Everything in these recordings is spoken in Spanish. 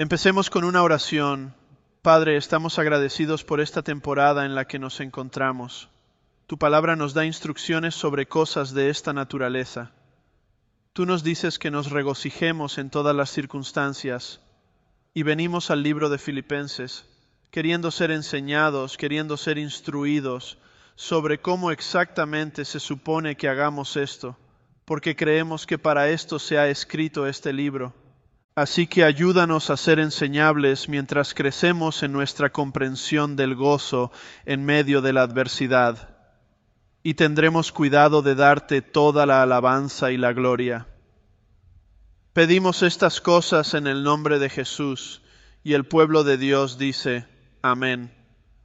Empecemos con una oración. Padre, estamos agradecidos por esta temporada en la que nos encontramos. Tu palabra nos da instrucciones sobre cosas de esta naturaleza. Tú nos dices que nos regocijemos en todas las circunstancias. Y venimos al libro de Filipenses, queriendo ser enseñados, queriendo ser instruidos sobre cómo exactamente se supone que hagamos esto, porque creemos que para esto se ha escrito este libro. Así que ayúdanos a ser enseñables mientras crecemos en nuestra comprensión del gozo en medio de la adversidad, y tendremos cuidado de darte toda la alabanza y la gloria. Pedimos estas cosas en el nombre de Jesús, y el pueblo de Dios dice, amén.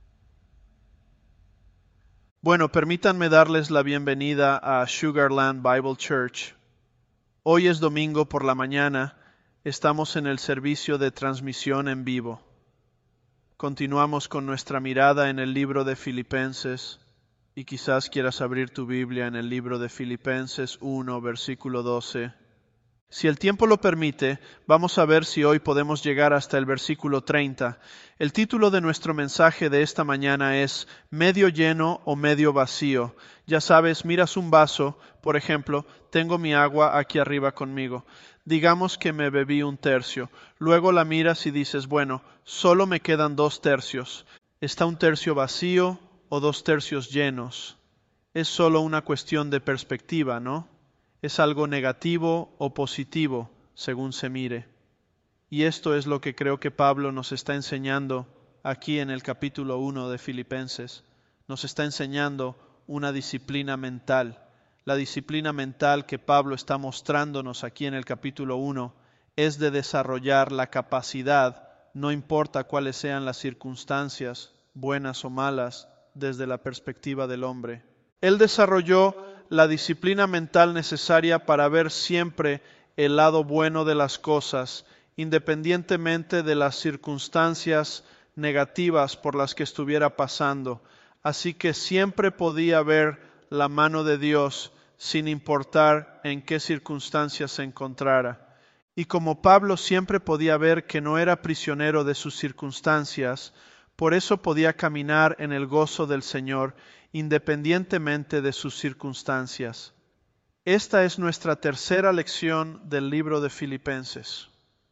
Bueno, permítanme darles la bienvenida a Sugarland Bible Church. Hoy es domingo por la mañana. Estamos en el servicio de transmisión en vivo. Continuamos con nuestra mirada en el libro de Filipenses y quizás quieras abrir tu Biblia en el libro de Filipenses 1, versículo 12. Si el tiempo lo permite, vamos a ver si hoy podemos llegar hasta el versículo 30. El título de nuestro mensaje de esta mañana es medio lleno o medio vacío. Ya sabes, miras un vaso, por ejemplo, tengo mi agua aquí arriba conmigo. Digamos que me bebí un tercio. Luego la miras y dices, bueno, solo me quedan 2/3. ¿Está un tercio vacío o 2/3 llenos? Es solo una cuestión de perspectiva, ¿no? Es algo negativo o positivo, según se mire. Y esto es lo que creo que Pablo nos está enseñando aquí en el capítulo 1 de Filipenses. Nos está enseñando una disciplina mental. La disciplina mental que Pablo está mostrándonos aquí en el capítulo 1 es de desarrollar la capacidad, no importa cuáles sean las circunstancias, buenas o malas, desde la perspectiva del hombre. Él desarrolló la disciplina mental necesaria para ver siempre el lado bueno de las cosas, independientemente de las circunstancias negativas por las que estuviera pasando. Así que siempre podía ver la mano de Dios sin importar en qué circunstancias se encontrara. Y como Pablo siempre podía ver que no era prisionero de sus circunstancias, por eso podía caminar en el gozo del Señor independientemente de sus circunstancias. Esta es nuestra tercera lección del libro de Filipenses.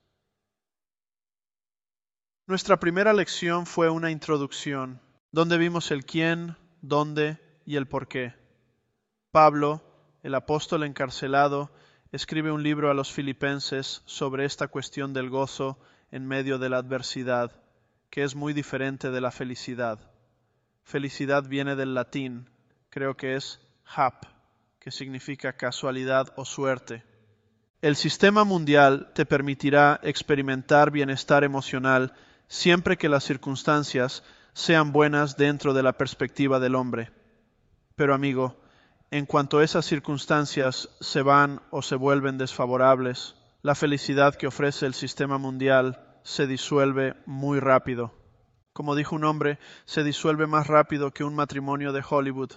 Nuestra primera lección fue una introducción, donde vimos el quién, dónde y el por qué. Pablo, el apóstol encarcelado, escribe un libro a los filipenses sobre esta cuestión del gozo en medio de la adversidad, que es muy diferente de la felicidad. Felicidad viene del latín, creo que es hap, que significa casualidad o suerte. El sistema mundial te permitirá experimentar bienestar emocional siempre que las circunstancias sean buenas dentro de la perspectiva del hombre. Pero amigo, en cuanto esas circunstancias se van o se vuelven desfavorables, la felicidad que ofrece el sistema mundial se disuelve muy rápido. Como dijo un hombre, se disuelve más rápido que un matrimonio de Hollywood.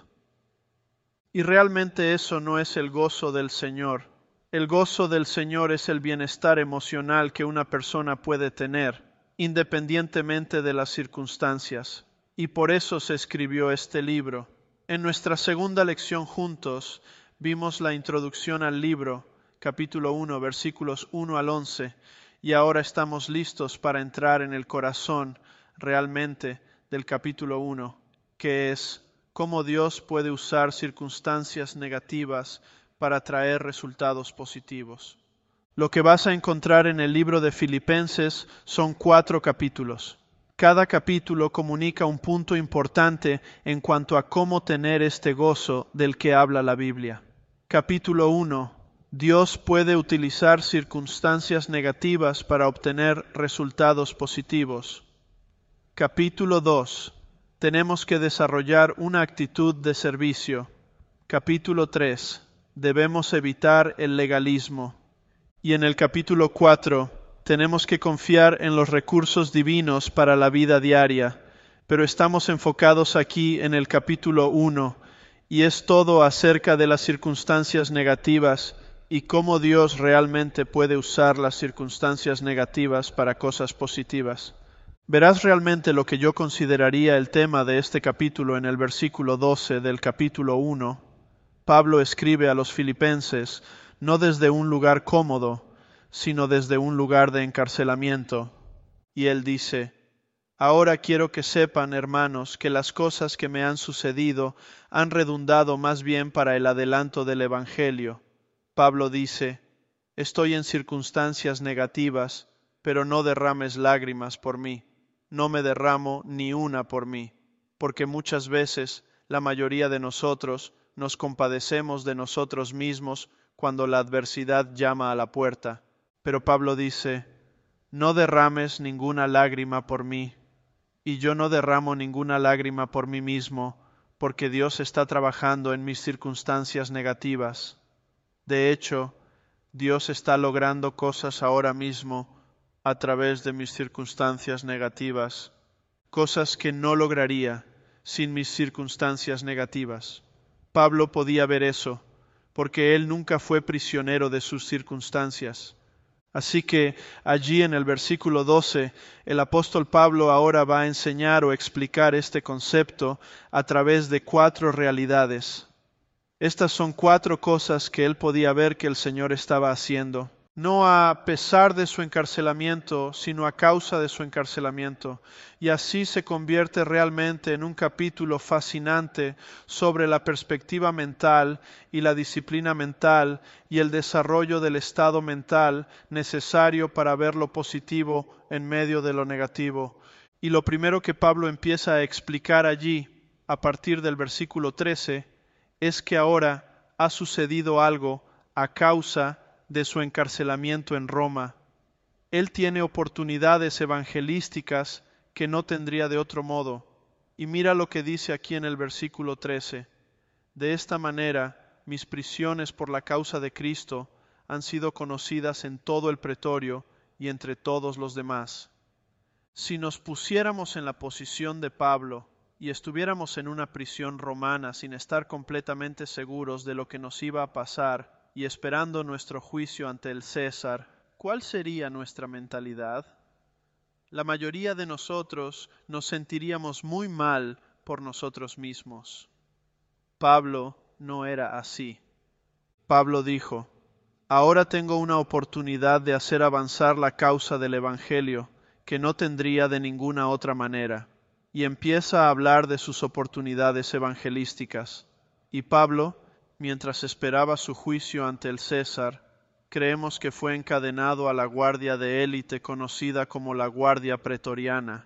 Y realmente eso no es el gozo del Señor. El gozo del Señor es el bienestar emocional que una persona puede tener, independientemente de las circunstancias. Y por eso se escribió este libro. En nuestra segunda lección juntos vimos la introducción al libro, capítulo 1, versículos 1 al 11, y ahora estamos listos para entrar en el corazón realmente del capítulo 1, que es cómo Dios puede usar circunstancias negativas para traer resultados positivos. Lo que vas a encontrar en el libro de Filipenses son 4 capítulos. Cada capítulo comunica un punto importante en cuanto a cómo tener este gozo del que habla la Biblia. Capítulo 1. Dios puede utilizar circunstancias negativas para obtener resultados positivos. Capítulo 2. Tenemos que desarrollar una actitud de servicio. Capítulo 3. Debemos evitar el legalismo. Y en el capítulo 4, tenemos que confiar en los recursos divinos para la vida diaria. Pero estamos enfocados aquí en el capítulo 1, y es todo acerca de las circunstancias negativas y cómo Dios realmente puede usar las circunstancias negativas para cosas positivas. Verás realmente lo que yo consideraría el tema de este capítulo en el versículo 12 del capítulo 1. Pablo escribe a los filipenses no desde un lugar cómodo, sino desde un lugar de encarcelamiento. Y él dice: Ahora quiero que sepan, hermanos, que las cosas que me han sucedido han redundado más bien para el adelanto del Evangelio. Pablo dice: Estoy en circunstancias negativas, pero no derrames lágrimas por mí. No me derramo ni una por mí, porque muchas veces la mayoría de nosotros nos compadecemos de nosotros mismos cuando la adversidad llama a la puerta. Pero Pablo dice: No derrames ninguna lágrima por mí, y yo no derramo ninguna lágrima por mí mismo, porque Dios está trabajando en mis circunstancias negativas. De hecho, Dios está logrando cosas ahora mismo a través de mis circunstancias negativas, cosas que no lograría sin mis circunstancias negativas. Pablo podía ver eso, porque él nunca fue prisionero de sus circunstancias. Así que allí en el versículo 12, el apóstol Pablo ahora va a enseñar o explicar este concepto a través de 4 realidades. Estas son 4 cosas que él podía ver que el Señor estaba haciendo, no a pesar de su encarcelamiento, sino a causa de su encarcelamiento. Y así se convierte realmente en un capítulo fascinante sobre la perspectiva mental y la disciplina mental y el desarrollo del estado mental necesario para ver lo positivo en medio de lo negativo. Y lo primero que Pablo empieza a explicar allí, a partir del versículo 13, es que ahora ha sucedido algo a causa de su encarcelamiento en Roma. Él tiene oportunidades evangelísticas que no tendría de otro modo. Y mira lo que dice aquí en el versículo 13. De esta manera, mis prisiones por la causa de Cristo han sido conocidas en todo el pretorio y entre todos los demás. Si nos pusiéramos en la posición de Pablo y estuviéramos en una prisión romana sin estar completamente seguros de lo que nos iba a pasar y esperando nuestro juicio ante el César, ¿cuál sería nuestra mentalidad? La mayoría de nosotros nos sentiríamos muy mal por nosotros mismos. Pablo no era así. Pablo dijo: Ahora tengo una oportunidad de hacer avanzar la causa del Evangelio que no tendría de ninguna otra manera. Y empieza a hablar de sus oportunidades evangelísticas. Y Pablo, mientras esperaba su juicio ante el César, creemos que fue encadenado a la guardia de élite conocida como la guardia pretoriana.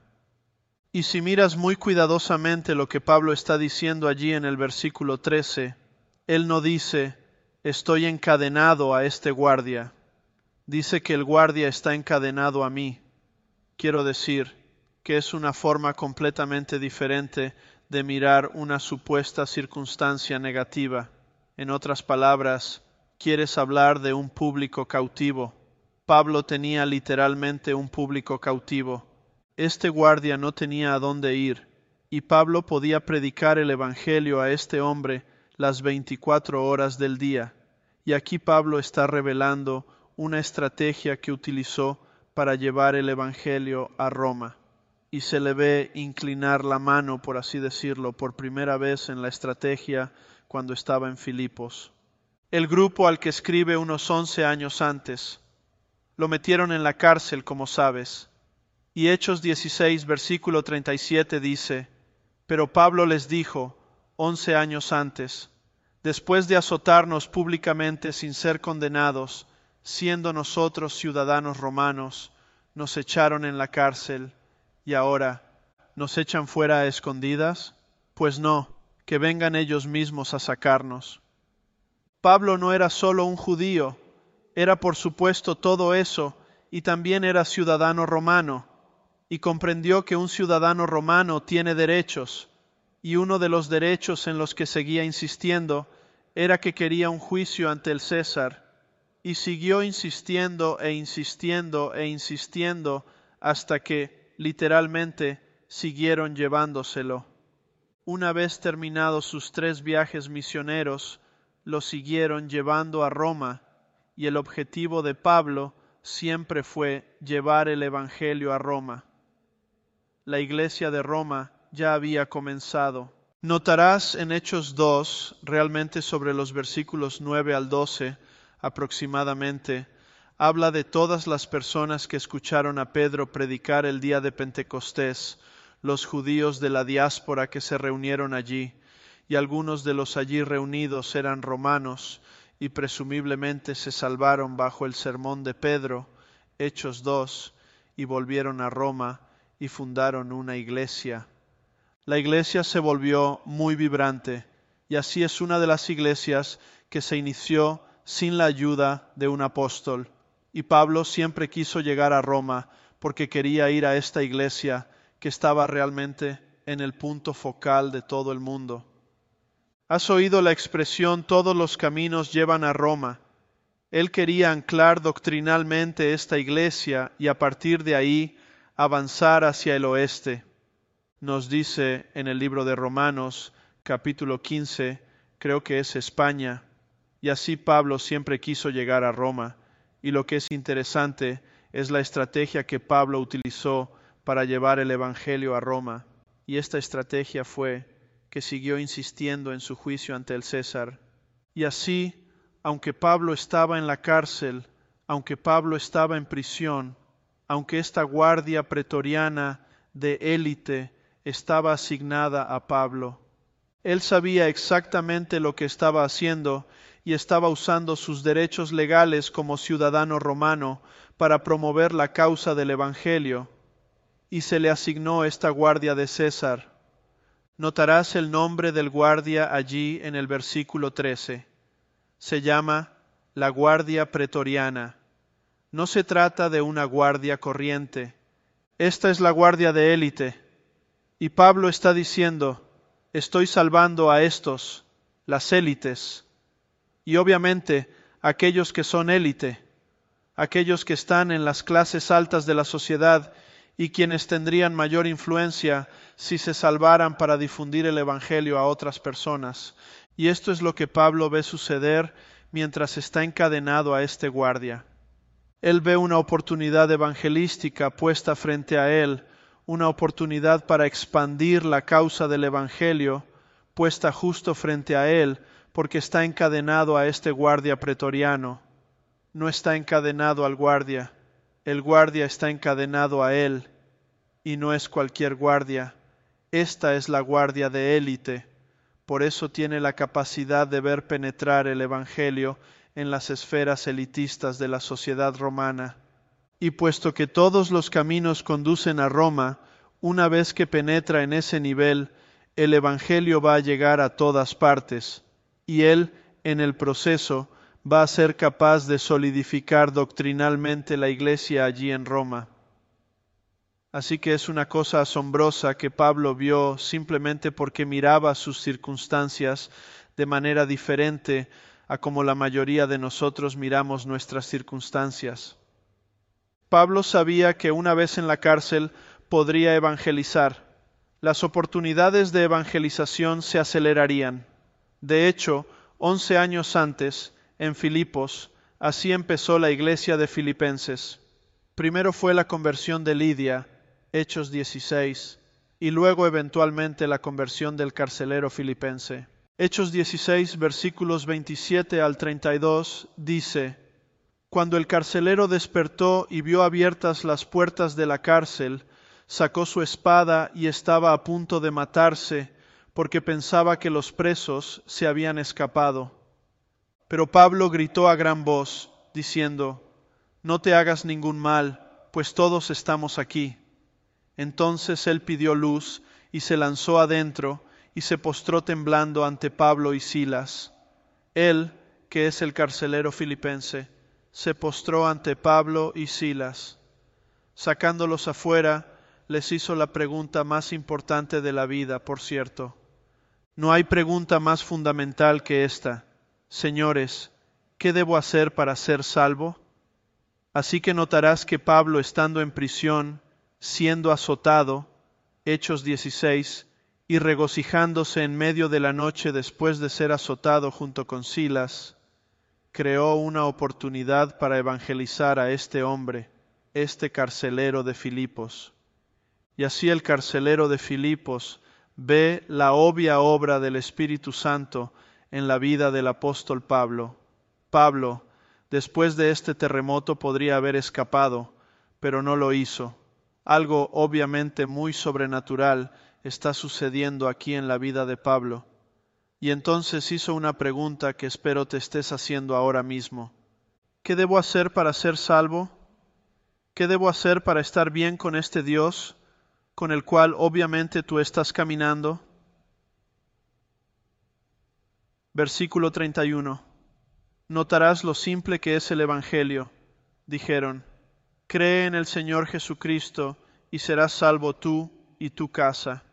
Y si miras muy cuidadosamente lo que Pablo está diciendo allí en el versículo 13, él no dice: estoy encadenado a este guardia. Dice que el guardia está encadenado a mí. Quiero decir que es una forma completamente diferente de mirar una supuesta circunstancia negativa. En otras palabras, quieres hablar de un público cautivo. Pablo tenía literalmente un público cautivo. Este guardia no tenía a dónde ir, y Pablo podía predicar el Evangelio a este hombre las 24 horas del día. Y aquí Pablo está revelando una estrategia que utilizó para llevar el Evangelio a Roma. Y se le ve inclinar la mano, por así decirlo, por primera vez en la estrategia cuando estaba en Filipos. El grupo al que escribe unos 11 años antes. Lo metieron en la cárcel, como sabes. Y Hechos 16, versículo 37 dice: Pero Pablo les dijo, 11 años antes, después de azotarnos públicamente sin ser condenados, siendo nosotros ciudadanos romanos, nos echaron en la cárcel, y ahora, ¿nos echan fuera a escondidas? Pues no, que vengan ellos mismos a sacarnos. Pablo no era solo un judío, era por supuesto todo eso, y también era ciudadano romano, y comprendió que un ciudadano romano tiene derechos, y uno de los derechos en los que seguía insistiendo era que quería un juicio ante el César, y siguió insistiendo e insistiendo e insistiendo hasta que, literalmente, siguieron llevándoselo. Una vez terminados sus 3 viajes misioneros, lo siguieron llevando a Roma, y el objetivo de Pablo siempre fue llevar el Evangelio a Roma. La iglesia de Roma ya había comenzado. Notarás en Hechos 2, realmente sobre los versículos 9 al 12 aproximadamente, habla de todas las personas que escucharon a Pedro predicar el día de Pentecostés, los judíos de la diáspora que se reunieron allí, y algunos de los allí reunidos eran romanos, y presumiblemente se salvaron bajo el sermón de Pedro, Hechos 2, y volvieron a Roma y fundaron una iglesia. La iglesia se volvió muy vibrante, y así es una de las iglesias que se inició sin la ayuda de un apóstol. Y Pablo siempre quiso llegar a Roma porque quería ir a esta iglesia que estaba realmente en el punto focal de todo el mundo. ¿Has oído la expresión todos los caminos llevan a Roma? Él quería anclar doctrinalmente esta iglesia y a partir de ahí avanzar hacia el oeste. Nos dice en el libro de Romanos, capítulo 15, creo que es España, y así Pablo siempre quiso llegar a Roma, y lo que es interesante es la estrategia que Pablo utilizó para llevar el Evangelio a Roma, y esta estrategia fue que siguió insistiendo en su juicio ante el César. Y así, aunque Pablo estaba en la cárcel, aunque Pablo estaba en prisión, aunque esta guardia pretoriana de élite estaba asignada a Pablo, él sabía exactamente lo que estaba haciendo y estaba usando sus derechos legales como ciudadano romano para promover la causa del Evangelio, y se le asignó esta guardia de César. Notarás el nombre del guardia allí en el versículo 13. Se llama la guardia pretoriana. No se trata de una guardia corriente. Esta es la guardia de élite. Y Pablo está diciendo, estoy salvando a estos, las élites, y obviamente aquellos que son élite, aquellos que están en las clases altas de la sociedad y quienes tendrían mayor influencia si se salvaran para difundir el Evangelio a otras personas. Y esto es lo que Pablo ve suceder mientras está encadenado a este guardia. Él ve una oportunidad evangelística puesta frente a él, una oportunidad para expandir la causa del Evangelio, puesta justo frente a él, porque está encadenado a este guardia pretoriano. No está encadenado al guardia, el guardia está encadenado a él, y no es cualquier guardia. Esta es la guardia de élite, por eso tiene la capacidad de ver penetrar el Evangelio en las esferas elitistas de la sociedad romana. Y puesto que todos los caminos conducen a Roma, una vez que penetra en ese nivel, el Evangelio va a llegar a todas partes, y él, en el proceso, va a ser capaz de solidificar doctrinalmente la iglesia allí en Roma. Así que es una cosa asombrosa que Pablo vio simplemente porque miraba sus circunstancias de manera diferente a como la mayoría de nosotros miramos nuestras circunstancias. Pablo sabía que una vez en la cárcel podría evangelizar. Las oportunidades de evangelización se acelerarían. De hecho, 11 años antes, en Filipos, así empezó la iglesia de Filipenses. Primero fue la conversión de Lidia, Hechos 16, y luego eventualmente la conversión del carcelero filipense. Hechos 16, versículos 27 al 32, dice: Cuando el carcelero despertó y vio abiertas las puertas de la cárcel, sacó su espada y estaba a punto de matarse, porque pensaba que los presos se habían escapado. Pero Pablo gritó a gran voz, diciendo: No te hagas ningún mal, pues todos estamos aquí. Entonces él pidió luz y se lanzó adentro y se postró temblando ante Pablo y Silas. Él, que es el carcelero filipense, se postró ante Pablo y Silas. Sacándolos afuera, les hizo la pregunta más importante de la vida, por cierto. No hay pregunta más fundamental que esta: Señores, ¿qué debo hacer para ser salvo? Así que notarás que Pablo, estando en prisión, siendo azotado, Hechos 16, y regocijándose en medio de la noche después de ser azotado junto con Silas, creó una oportunidad para evangelizar a este hombre, este carcelero de Filipos. Y así el carcelero de Filipos ve la obvia obra del Espíritu Santo en la vida del apóstol Pablo. Pablo, después de este terremoto, podría haber escapado, pero no lo hizo. Algo obviamente muy sobrenatural está sucediendo aquí en la vida de Pablo. Y entonces hizo una pregunta que espero te estés haciendo ahora mismo. ¿Qué debo hacer para ser salvo? ¿Qué debo hacer para estar bien con este Dios con el cual obviamente tú estás caminando? Versículo 31. Notarás lo simple que es el Evangelio. Dijeron, cree en el Señor Jesucristo y serás salvo tú y tu casa.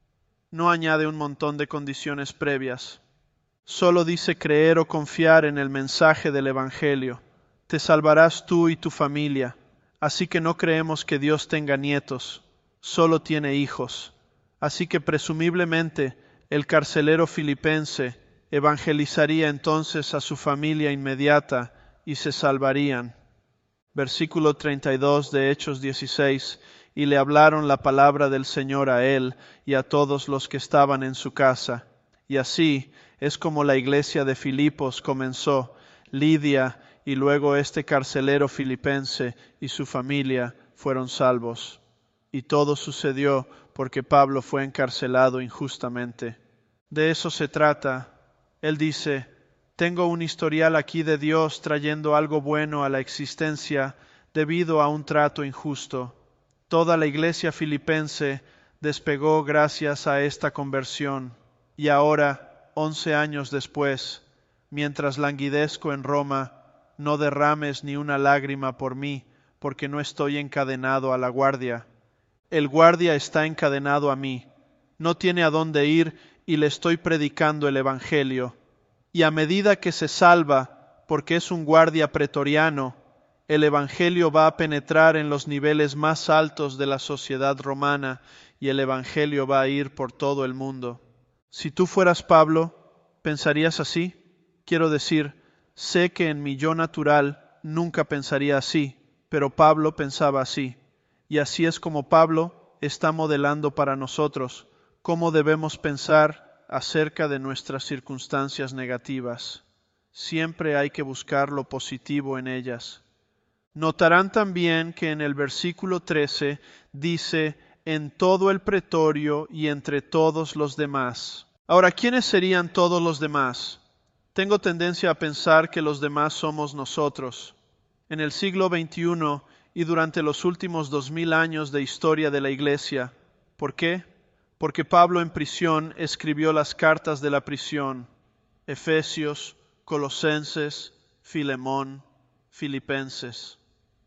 No añade un montón de condiciones previas. Solo dice creer o confiar en el mensaje del Evangelio. Te salvarás tú y tu familia. Así que no creemos que Dios tenga nietos. Solo tiene hijos. Así que presumiblemente el carcelero filipense evangelizaría entonces a su familia inmediata y se salvarían. Versículo 32 de Hechos 16. Y le hablaron la palabra del Señor a él y a todos los que estaban en su casa. Y así es como la iglesia de Filipos comenzó. Lidia y luego este carcelero filipense y su familia fueron salvos. Y todo sucedió porque Pablo fue encarcelado injustamente. De eso se trata. Él dice, tengo un historial aquí de Dios trayendo algo bueno a la existencia debido a un trato injusto. Toda la iglesia filipense despegó gracias a esta conversión. Y ahora, 11 años después, mientras languidezco en Roma, no derrames ni una lágrima por mí, porque no estoy encadenado a la guardia. El guardia está encadenado a mí, no tiene a dónde ir y le estoy predicando el Evangelio. Y a medida que se salva, porque es un guardia pretoriano, el Evangelio va a penetrar en los niveles más altos de la sociedad romana y el Evangelio va a ir por todo el mundo. Si tú fueras Pablo, ¿pensarías así? Quiero decir, sé que en mi yo natural nunca pensaría así, pero Pablo pensaba así. Y así es como Pablo está modelando para nosotros cómo debemos pensar acerca de nuestras circunstancias negativas. Siempre hay que buscar lo positivo en ellas. Notarán también que en el versículo 13 dice, en todo el pretorio y entre todos los demás. Ahora, ¿quiénes serían todos los demás? Tengo tendencia a pensar que los demás somos nosotros. En el siglo XXI y durante los últimos 2000 años de historia de la Iglesia. ¿Por qué? Porque Pablo en prisión escribió las cartas de la prisión, Efesios, Colosenses, Filemón, Filipenses.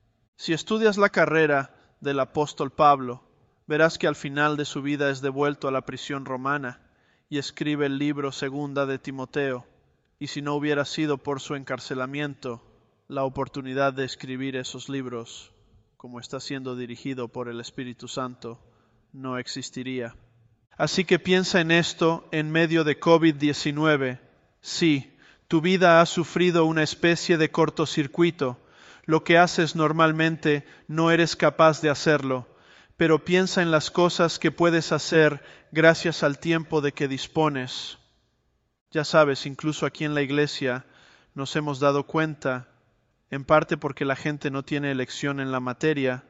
Si estudias la carrera del apóstol Pablo, verás que al final de su vida es devuelto a la prisión romana y escribe el libro Segunda de Timoteo. Y si no hubiera sido por su encarcelamiento, la oportunidad de escribir esos libros, como está siendo dirigido por el Espíritu Santo, no existiría. Así que piensa en esto en medio de COVID-19. Sí, tu vida ha sufrido una especie de cortocircuito. Lo que haces normalmente no eres capaz de hacerlo, pero piensa en las cosas que puedes hacer gracias al tiempo de que dispones. Ya sabes, incluso aquí en la iglesia nos hemos dado cuenta, en parte porque la gente no tiene elección en la materia,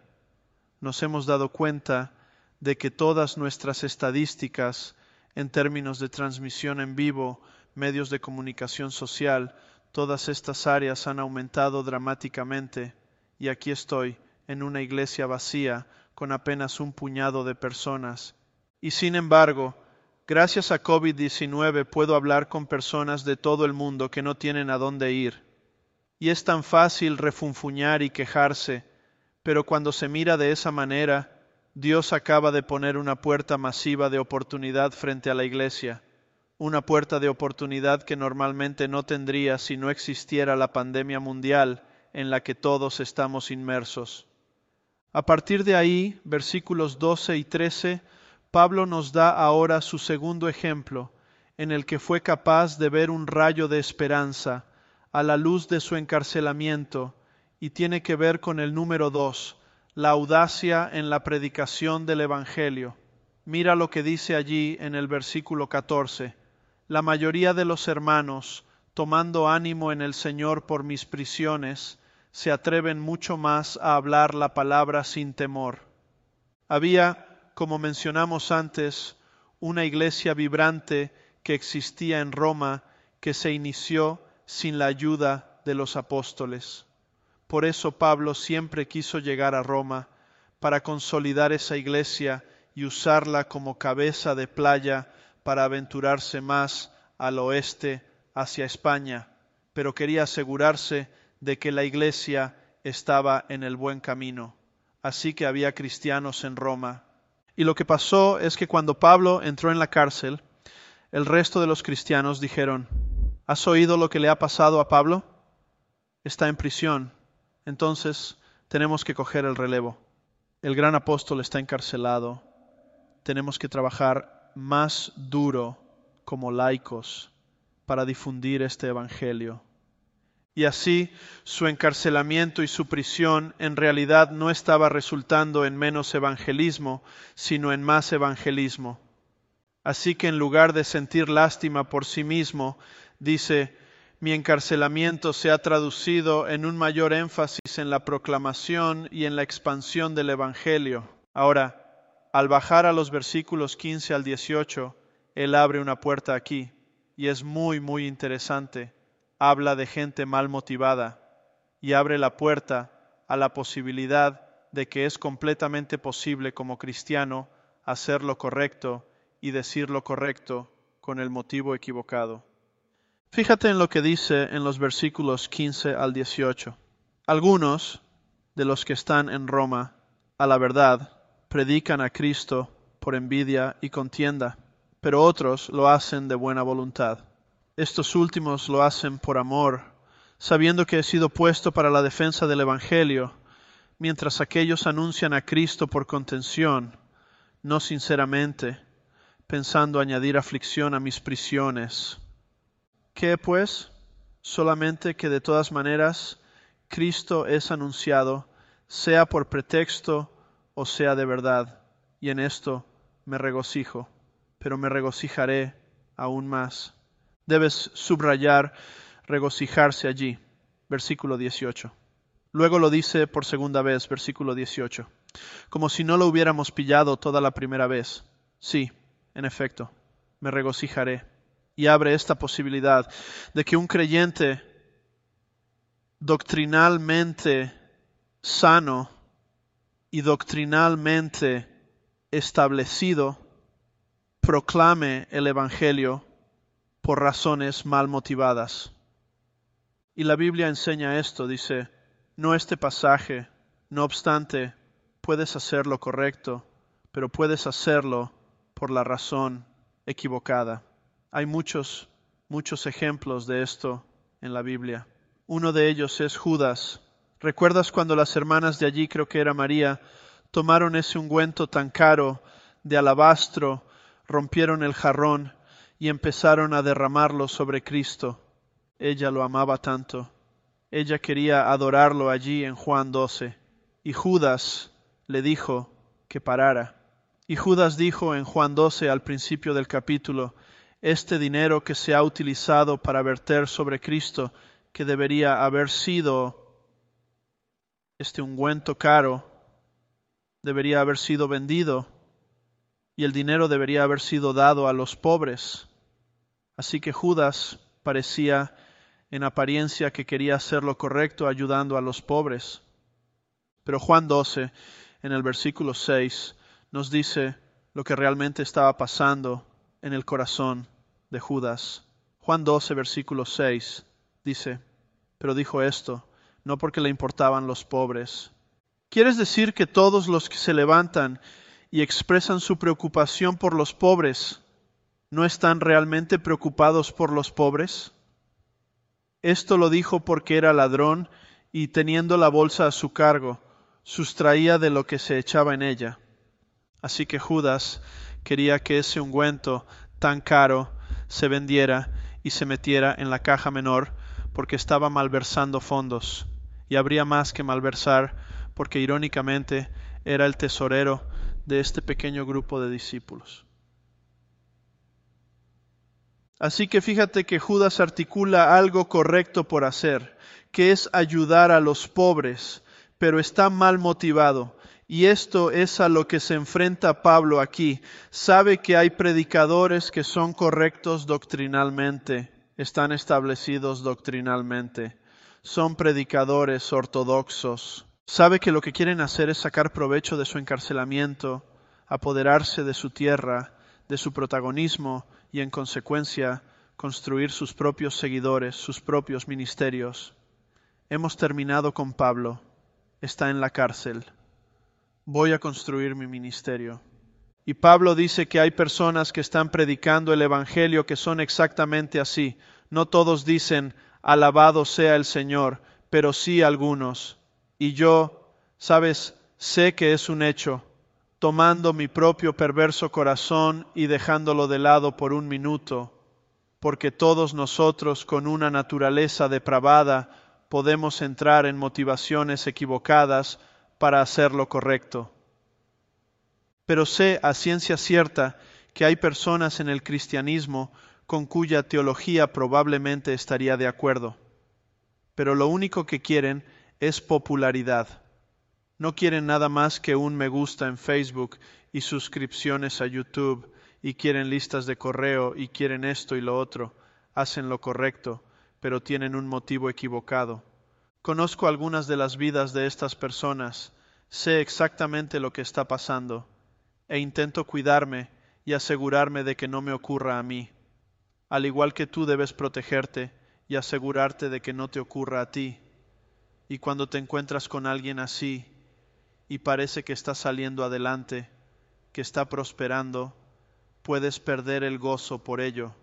nos hemos dado cuenta de que todas nuestras estadísticas en términos de transmisión en vivo, medios de comunicación social, todas estas áreas han aumentado dramáticamente y aquí estoy en una iglesia vacía con apenas un puñado de personas. Y sin embargo, gracias a COVID-19 puedo hablar con personas de todo el mundo que no tienen a dónde ir. Y es tan fácil refunfuñar y quejarse, pero cuando se mira de esa manera, Dios acaba de poner una puerta masiva de oportunidad frente a la iglesia, una puerta de oportunidad que normalmente no tendría si no existiera la pandemia mundial en la que todos estamos inmersos. A partir de ahí, versículos 12 y 13, Pablo nos da ahora su segundo ejemplo, en el que fue capaz de ver un rayo de esperanza, a la luz de su encarcelamiento y tiene que ver con el número 2, la audacia en la predicación del Evangelio. Mira lo que dice allí en el versículo 14. La mayoría de los hermanos, tomando ánimo en el Señor por mis prisiones, se atreven mucho más a hablar la palabra sin temor. Había, como mencionamos antes, una iglesia vibrante que existía en Roma que se inició sin la ayuda de los apóstoles. Por eso Pablo siempre quiso llegar a Roma para consolidar esa iglesia y usarla como cabeza de playa para aventurarse más al oeste hacia España, pero quería asegurarse de que la iglesia estaba en el buen camino. Así que había cristianos en Roma. Y lo que pasó es que cuando Pablo entró en la cárcel, el resto de los cristianos dijeron: ¿has oído lo que le ha pasado a Pablo? Está en prisión. Entonces tenemos que coger el relevo. El gran apóstol está encarcelado. Tenemos que trabajar más duro como laicos para difundir este evangelio. Y así su encarcelamiento y su prisión en realidad no estaba resultando en menos evangelismo, sino en más evangelismo. Así que en lugar de sentir lástima por sí mismo, dice: mi encarcelamiento se ha traducido en un mayor énfasis en la proclamación y en la expansión del evangelio. Ahora, al bajar a los versículos 15 al 18, él abre una puerta aquí, y es muy interesante. Habla de gente mal motivada y abre la puerta a la posibilidad de que es completamente posible como cristiano hacer lo correcto y decir lo correcto con el motivo equivocado. Fíjate en lo que dice en los versículos 15 al 18. Algunos de los que están en Roma, a la verdad, predican a Cristo por envidia y contienda, pero otros lo hacen de buena voluntad. Estos últimos lo hacen por amor, sabiendo que he sido puesto para la defensa del Evangelio, mientras aquellos anuncian a Cristo por contención, no sinceramente, pensando añadir aflicción a mis prisiones. ¿Qué pues? Solamente que de todas maneras Cristo es anunciado, sea por pretexto o sea de verdad, y en esto me regocijo, pero me regocijaré aún más. Debes subrayar regocijarse allí, versículo 18. Luego lo dice por segunda vez, versículo 18, como si no lo hubiéramos pillado toda la primera vez. Sí, en efecto, me regocijaré. Y abre esta posibilidad de que un creyente doctrinalmente sano y doctrinalmente establecido proclame el Evangelio por razones mal motivadas. Y la Biblia enseña esto, dice: no este pasaje, no obstante, puedes hacer lo correcto, pero puedes hacerlo por la razón equivocada. Hay muchos ejemplos de esto en la Biblia. Uno de ellos es Judas. ¿Recuerdas cuando las hermanas de allí, creo que era María, tomaron ese ungüento tan caro de alabastro, rompieron el jarrón y empezaron a derramarlo sobre Cristo? Ella lo amaba tanto. Ella quería adorarlo allí en Juan 12. Y Judas le dijo que parara. Y Judas dijo en Juan 12 al principio del capítulo: este dinero que se ha utilizado para verter sobre Cristo, que debería haber sido este ungüento caro, debería haber sido vendido y el dinero debería haber sido dado a los pobres. Así que Judas parecía en apariencia que quería hacer lo correcto ayudando a los pobres. Pero Juan 12, en el versículo 6, nos dice lo que realmente estaba pasando en el corazón de Judas. Juan 12, versículo 6, dice: pero dijo esto, no porque le importaban los pobres. ¿Quieres decir que todos los que se levantan y expresan su preocupación por los pobres no están realmente preocupados por los pobres? Esto lo dijo porque era ladrón y, teniendo la bolsa a su cargo, sustraía de lo que se echaba en ella. Así que Judas quería que ese ungüento tan caro se vendiera y se metiera en la caja menor, porque estaba malversando fondos, y habría más que malversar, porque irónicamente era el tesorero de este pequeño grupo de discípulos. Así que fíjate que Judas articula algo correcto por hacer, que es ayudar a los pobres, pero está mal motivado. Y esto es a lo que se enfrenta Pablo aquí. Sabe que hay predicadores que son correctos doctrinalmente, están establecidos doctrinalmente, son predicadores ortodoxos. Sabe que lo que quieren hacer es sacar provecho de su encarcelamiento, apoderarse de su tierra, de su protagonismo y en consecuencia construir sus propios seguidores, sus propios ministerios. Hemos terminado con Pablo, está en la cárcel. Voy a construir mi ministerio. Y Pablo dice que hay personas que están predicando el Evangelio que son exactamente así. No todos dicen, alabado sea el Señor, pero sí algunos. Y yo, sabes, sé que es un hecho, tomando mi propio perverso corazón y dejándolo de lado por un minuto, porque todos nosotros con una naturaleza depravada podemos entrar en motivaciones equivocadas para hacer lo correcto. Pero sé a ciencia cierta que hay personas en el cristianismo con cuya teología probablemente estaría de acuerdo, pero lo único que quieren es popularidad. No quieren nada más que un me gusta en Facebook y suscripciones a YouTube, y quieren listas de correo, y quieren esto y lo otro. Hacen lo correcto, pero tienen un motivo equivocado. Conozco algunas de las vidas de estas personas, sé exactamente lo que está pasando, e intento cuidarme y asegurarme de que no me ocurra a mí. Al igual que tú debes protegerte y asegurarte de que no te ocurra a ti. Y cuando te encuentras con alguien así, y parece que está saliendo adelante, que está prosperando, puedes perder el gozo por ello.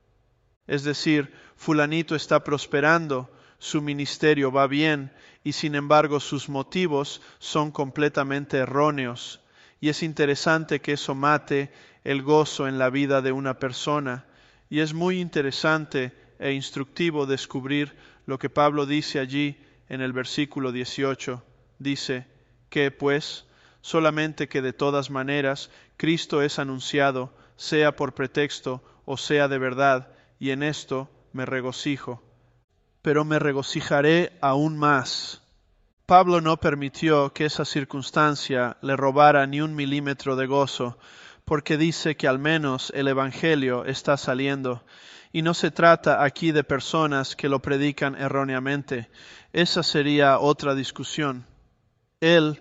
Es decir, fulanito está prosperando, su ministerio va bien, y sin embargo sus motivos son completamente erróneos. Y es interesante que eso mate el gozo en la vida de una persona. Y es muy interesante e instructivo descubrir lo que Pablo dice allí en el versículo 18. Dice que, pues, solamente que de todas maneras Cristo es anunciado, sea por pretexto o sea de verdad, y en esto me regocijo. Pero me regocijaré aún más. Pablo no permitió que esa circunstancia le robara ni un milímetro de gozo, porque dice que al menos el Evangelio está saliendo. Y no se trata aquí de personas que lo predican erróneamente. Esa sería otra discusión. Él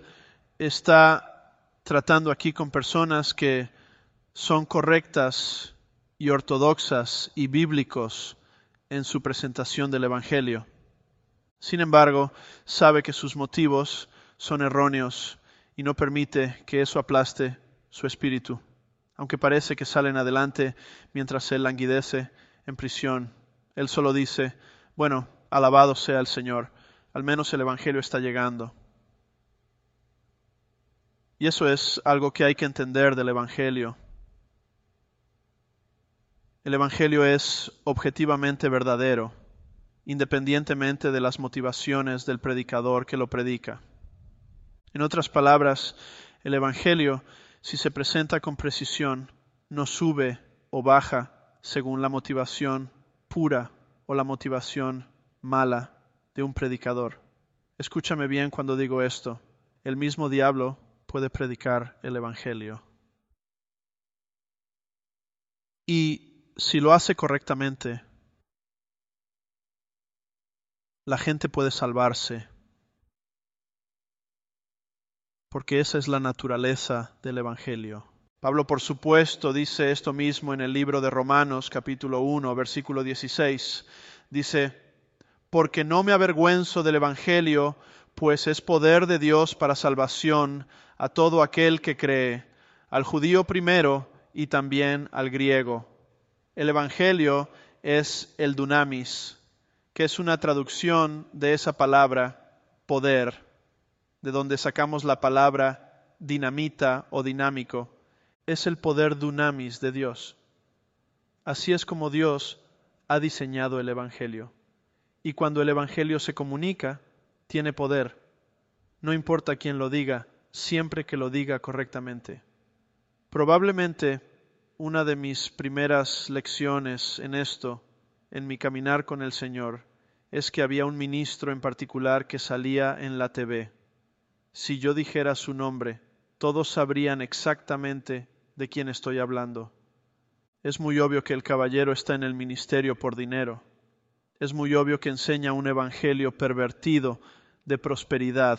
está tratando aquí con personas que son correctas y ortodoxas y bíblicos en su presentación del Evangelio. Sin embargo, sabe que sus motivos son erróneos y no permite que eso aplaste su espíritu. Aunque parece que salen adelante mientras él languidece en prisión, él solo dice, bueno, alabado sea el Señor, al menos el Evangelio está llegando. Y eso es algo que hay que entender del Evangelio. El Evangelio es objetivamente verdadero, independientemente de las motivaciones del predicador que lo predica. En otras palabras, el Evangelio, si se presenta con precisión, no sube o baja según la motivación pura o la motivación mala de un predicador. Escúchame bien cuando digo esto. El mismo diablo puede predicar el Evangelio. Y si lo hace correctamente, la gente puede salvarse, porque esa es la naturaleza del Evangelio. Pablo, por supuesto, dice esto mismo en el libro de Romanos, capítulo 1, versículo 16. Dice, porque no me avergüenzo del Evangelio, pues es poder de Dios para salvación a todo aquel que cree, al judío primero y también al griego. El Evangelio es el dunamis, que es una traducción de esa palabra poder, de donde sacamos la palabra dinamita o dinámico. Es el poder dunamis de Dios. Así es como Dios ha diseñado el Evangelio. Y cuando el Evangelio se comunica, tiene poder. No importa quién lo diga, siempre que lo diga correctamente. Probablemente una de mis primeras lecciones en esto, en mi caminar con el Señor, es que había un ministro en particular que salía en la TV. Si yo dijera su nombre, todos sabrían exactamente de quién estoy hablando. Es muy obvio que el caballero está en el ministerio por dinero. Es muy obvio que enseña un evangelio pervertido de prosperidad.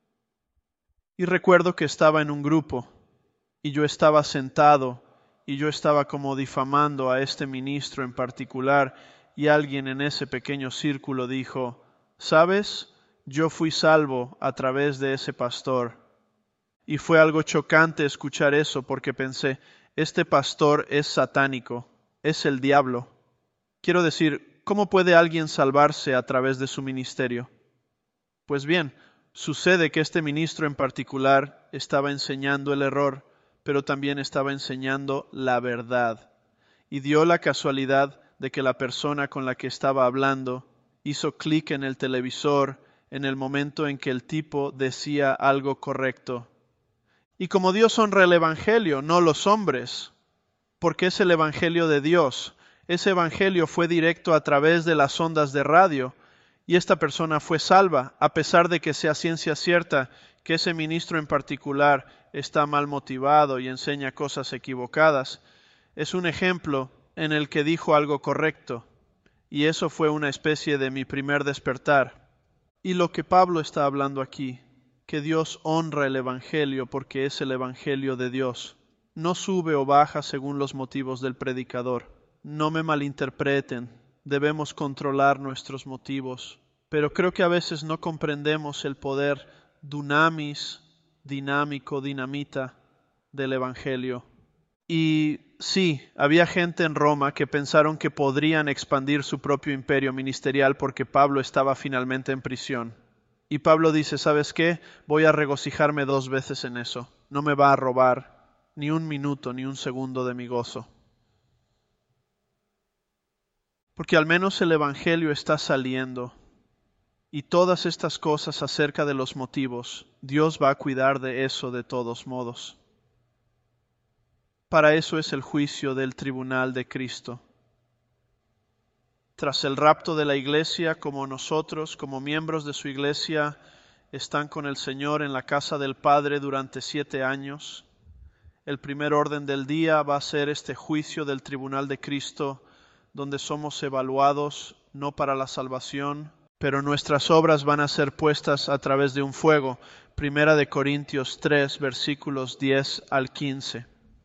Y recuerdo que estaba en un grupo, y yo estaba sentado, y yo estaba como difamando a este ministro en particular, y alguien en ese pequeño círculo dijo, ¿sabes? Yo fui salvo a través de ese pastor. Y fue algo chocante escuchar eso porque pensé, este pastor es satánico, es el diablo. Quiero decir, ¿cómo puede alguien salvarse a través de su ministerio? Pues bien, sucede que este ministro en particular estaba enseñando el error, pero también estaba enseñando la verdad. Y dio la casualidad de que la persona con la que estaba hablando hizo clic en el televisor en el momento en que el tipo decía algo correcto. Y como Dios honra el Evangelio, no los hombres, porque es el Evangelio de Dios. Ese Evangelio fue directo a través de las ondas de radio y esta persona fue salva, a pesar de que sea ciencia cierta que ese ministro en particular está mal motivado y enseña cosas equivocadas. Es un ejemplo en el que dijo algo correcto y eso fue una especie de mi primer despertar. Y lo que Pablo está hablando aquí, que Dios honra el Evangelio porque es el Evangelio de Dios. No sube o baja según los motivos del predicador. No me malinterpreten, debemos controlar nuestros motivos. Pero creo que a veces no comprendemos el poder dunamis, dinámico, dinamita del Evangelio. Y sí, había gente en Roma que pensaron que podrían expandir su propio imperio ministerial porque Pablo estaba finalmente en prisión. Y Pablo dice, ¿sabes qué? Voy a regocijarme 2 veces en eso. No me va a robar ni un minuto, ni un segundo de mi gozo. Porque al menos el Evangelio está saliendo. Y todas estas cosas acerca de los motivos, Dios va a cuidar de eso de todos modos. Para eso es el juicio del tribunal de Cristo. Tras el rapto de la iglesia, como nosotros, como miembros de su iglesia, están con el Señor en la casa del Padre durante 7 años, el primer orden del día va a ser este juicio del tribunal de Cristo, donde somos evaluados no para la salvación, pero nuestras obras van a ser puestas a través de un fuego. 1 Corintios 3, versículos 10 al 15.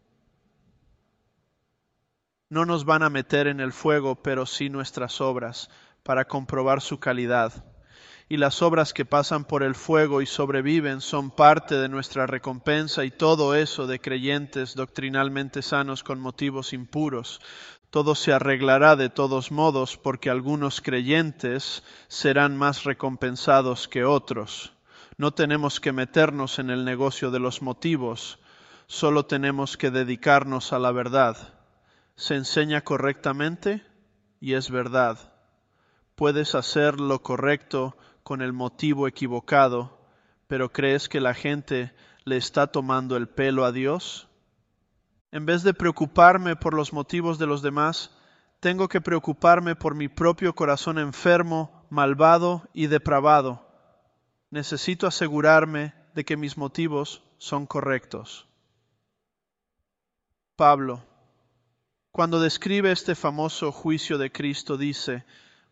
No nos van a meter en el fuego, pero sí nuestras obras, para comprobar su calidad. Y las obras que pasan por el fuego y sobreviven son parte de nuestra recompensa y todo eso de creyentes doctrinalmente sanos con motivos impuros. Todo se arreglará de todos modos porque algunos creyentes serán más recompensados que otros. No tenemos que meternos en el negocio de los motivos, solo tenemos que dedicarnos a la verdad. Se enseña correctamente y es verdad. Puedes hacer lo correcto con el motivo equivocado, pero ¿crees que la gente le está tomando el pelo a Dios? En vez de preocuparme por los motivos de los demás, tengo que preocuparme por mi propio corazón enfermo, malvado y depravado. Necesito asegurarme de que mis motivos son correctos. Pablo, cuando describe este famoso juicio de Cristo, dice,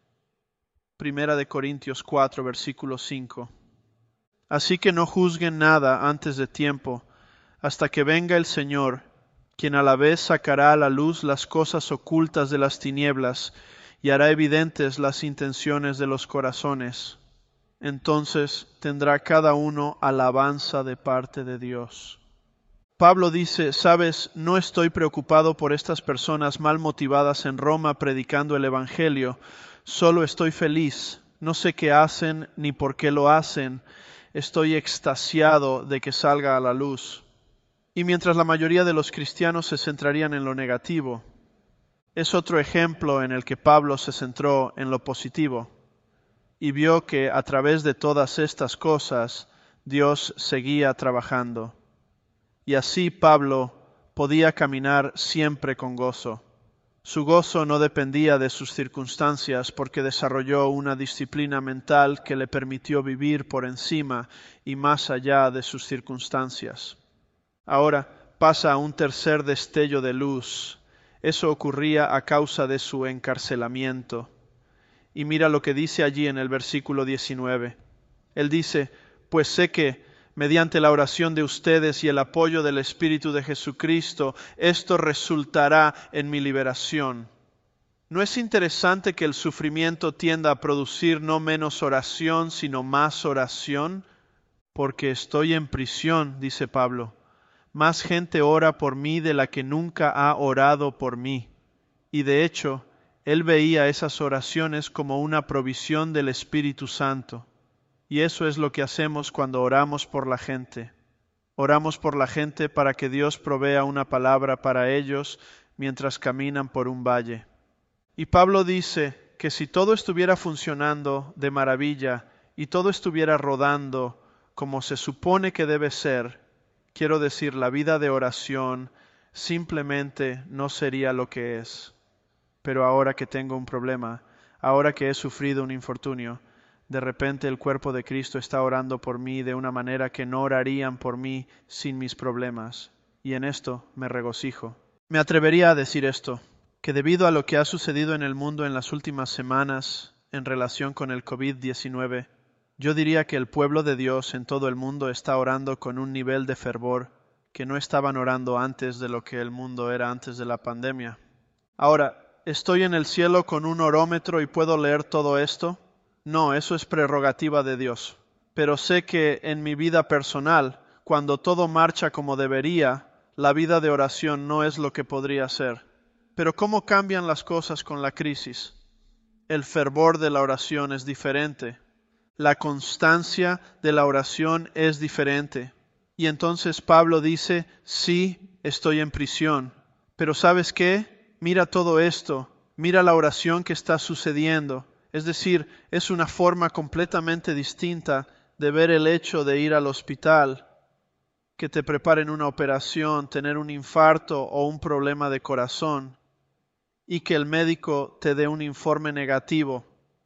1 Corintios 4, versículo 5, así que no juzguen nada antes de tiempo, hasta que venga el Señor, quien a la vez sacará a la luz las cosas ocultas de las tinieblas y hará evidentes las intenciones de los corazones. Entonces tendrá cada uno alabanza de parte de Dios. Pablo dice, sabes, no estoy preocupado por estas personas mal motivadas en Roma predicando el Evangelio, solo estoy feliz, no sé qué hacen ni por qué lo hacen, estoy extasiado de que salga a la luz. Y mientras la mayoría de los cristianos se centrarían en lo negativo, es otro ejemplo en el que Pablo se centró en lo positivo. y vio que a través de todas estas cosas Dios seguía trabajando. Y así Pablo podía caminar siempre con gozo. Su gozo no dependía de sus circunstancias porque desarrolló una disciplina mental que le permitió vivir por encima y más allá de sus circunstancias. Ahora pasa a un tercer destello de luz. Eso ocurría a causa de su encarcelamiento. Y mira lo que dice allí en el versículo 19. Él dice, pues sé que mediante la oración de ustedes y el apoyo del Espíritu de Jesucristo, esto resultará en mi liberación. ¿No es interesante que el sufrimiento tienda a producir no menos oración, sino más oración? Porque estoy en prisión, dice Pablo. Más gente ora por mí de la que nunca ha orado por mí. Y de hecho, él veía esas oraciones como una provisión del Espíritu Santo. Y eso es lo que hacemos cuando oramos por la gente. Oramos por la gente para que Dios provea una palabra para ellos mientras caminan por un valle. Y Pablo dice que si todo estuviera funcionando de maravilla y todo estuviera rodando como se supone que debe ser, quiero decir, la vida de oración simplemente no sería lo que es. Pero ahora que tengo un problema, ahora que he sufrido un infortunio, de repente el cuerpo de Cristo está orando por mí de una manera que no orarían por mí sin mis problemas, y en esto me regocijo. Me atrevería a decir esto, que debido a lo que ha sucedido en el mundo en las últimas semanas en relación con el COVID-19, yo diría que el pueblo de Dios en todo el mundo está orando con un nivel de fervor que no estaban orando antes de lo que el mundo era antes de la pandemia. Ahora, ¿estoy en el cielo con un orómetro y puedo leer todo esto? No, eso es prerrogativa de Dios. Pero sé que en mi vida personal, cuando todo marcha como debería, la vida de oración no es lo que podría ser. Pero ¿cómo cambian las cosas con la crisis? El fervor de la oración es diferente. La constancia de la oración es diferente. Y entonces Pablo dice, sí, estoy en prisión. Pero ¿sabes qué? Mira todo esto. Mira la oración que está sucediendo. Es decir, es una forma completamente distinta de ver el hecho de ir al hospital, que te preparen una operación, tener un infarto o un problema de corazón, y que el médico te dé un informe negativo.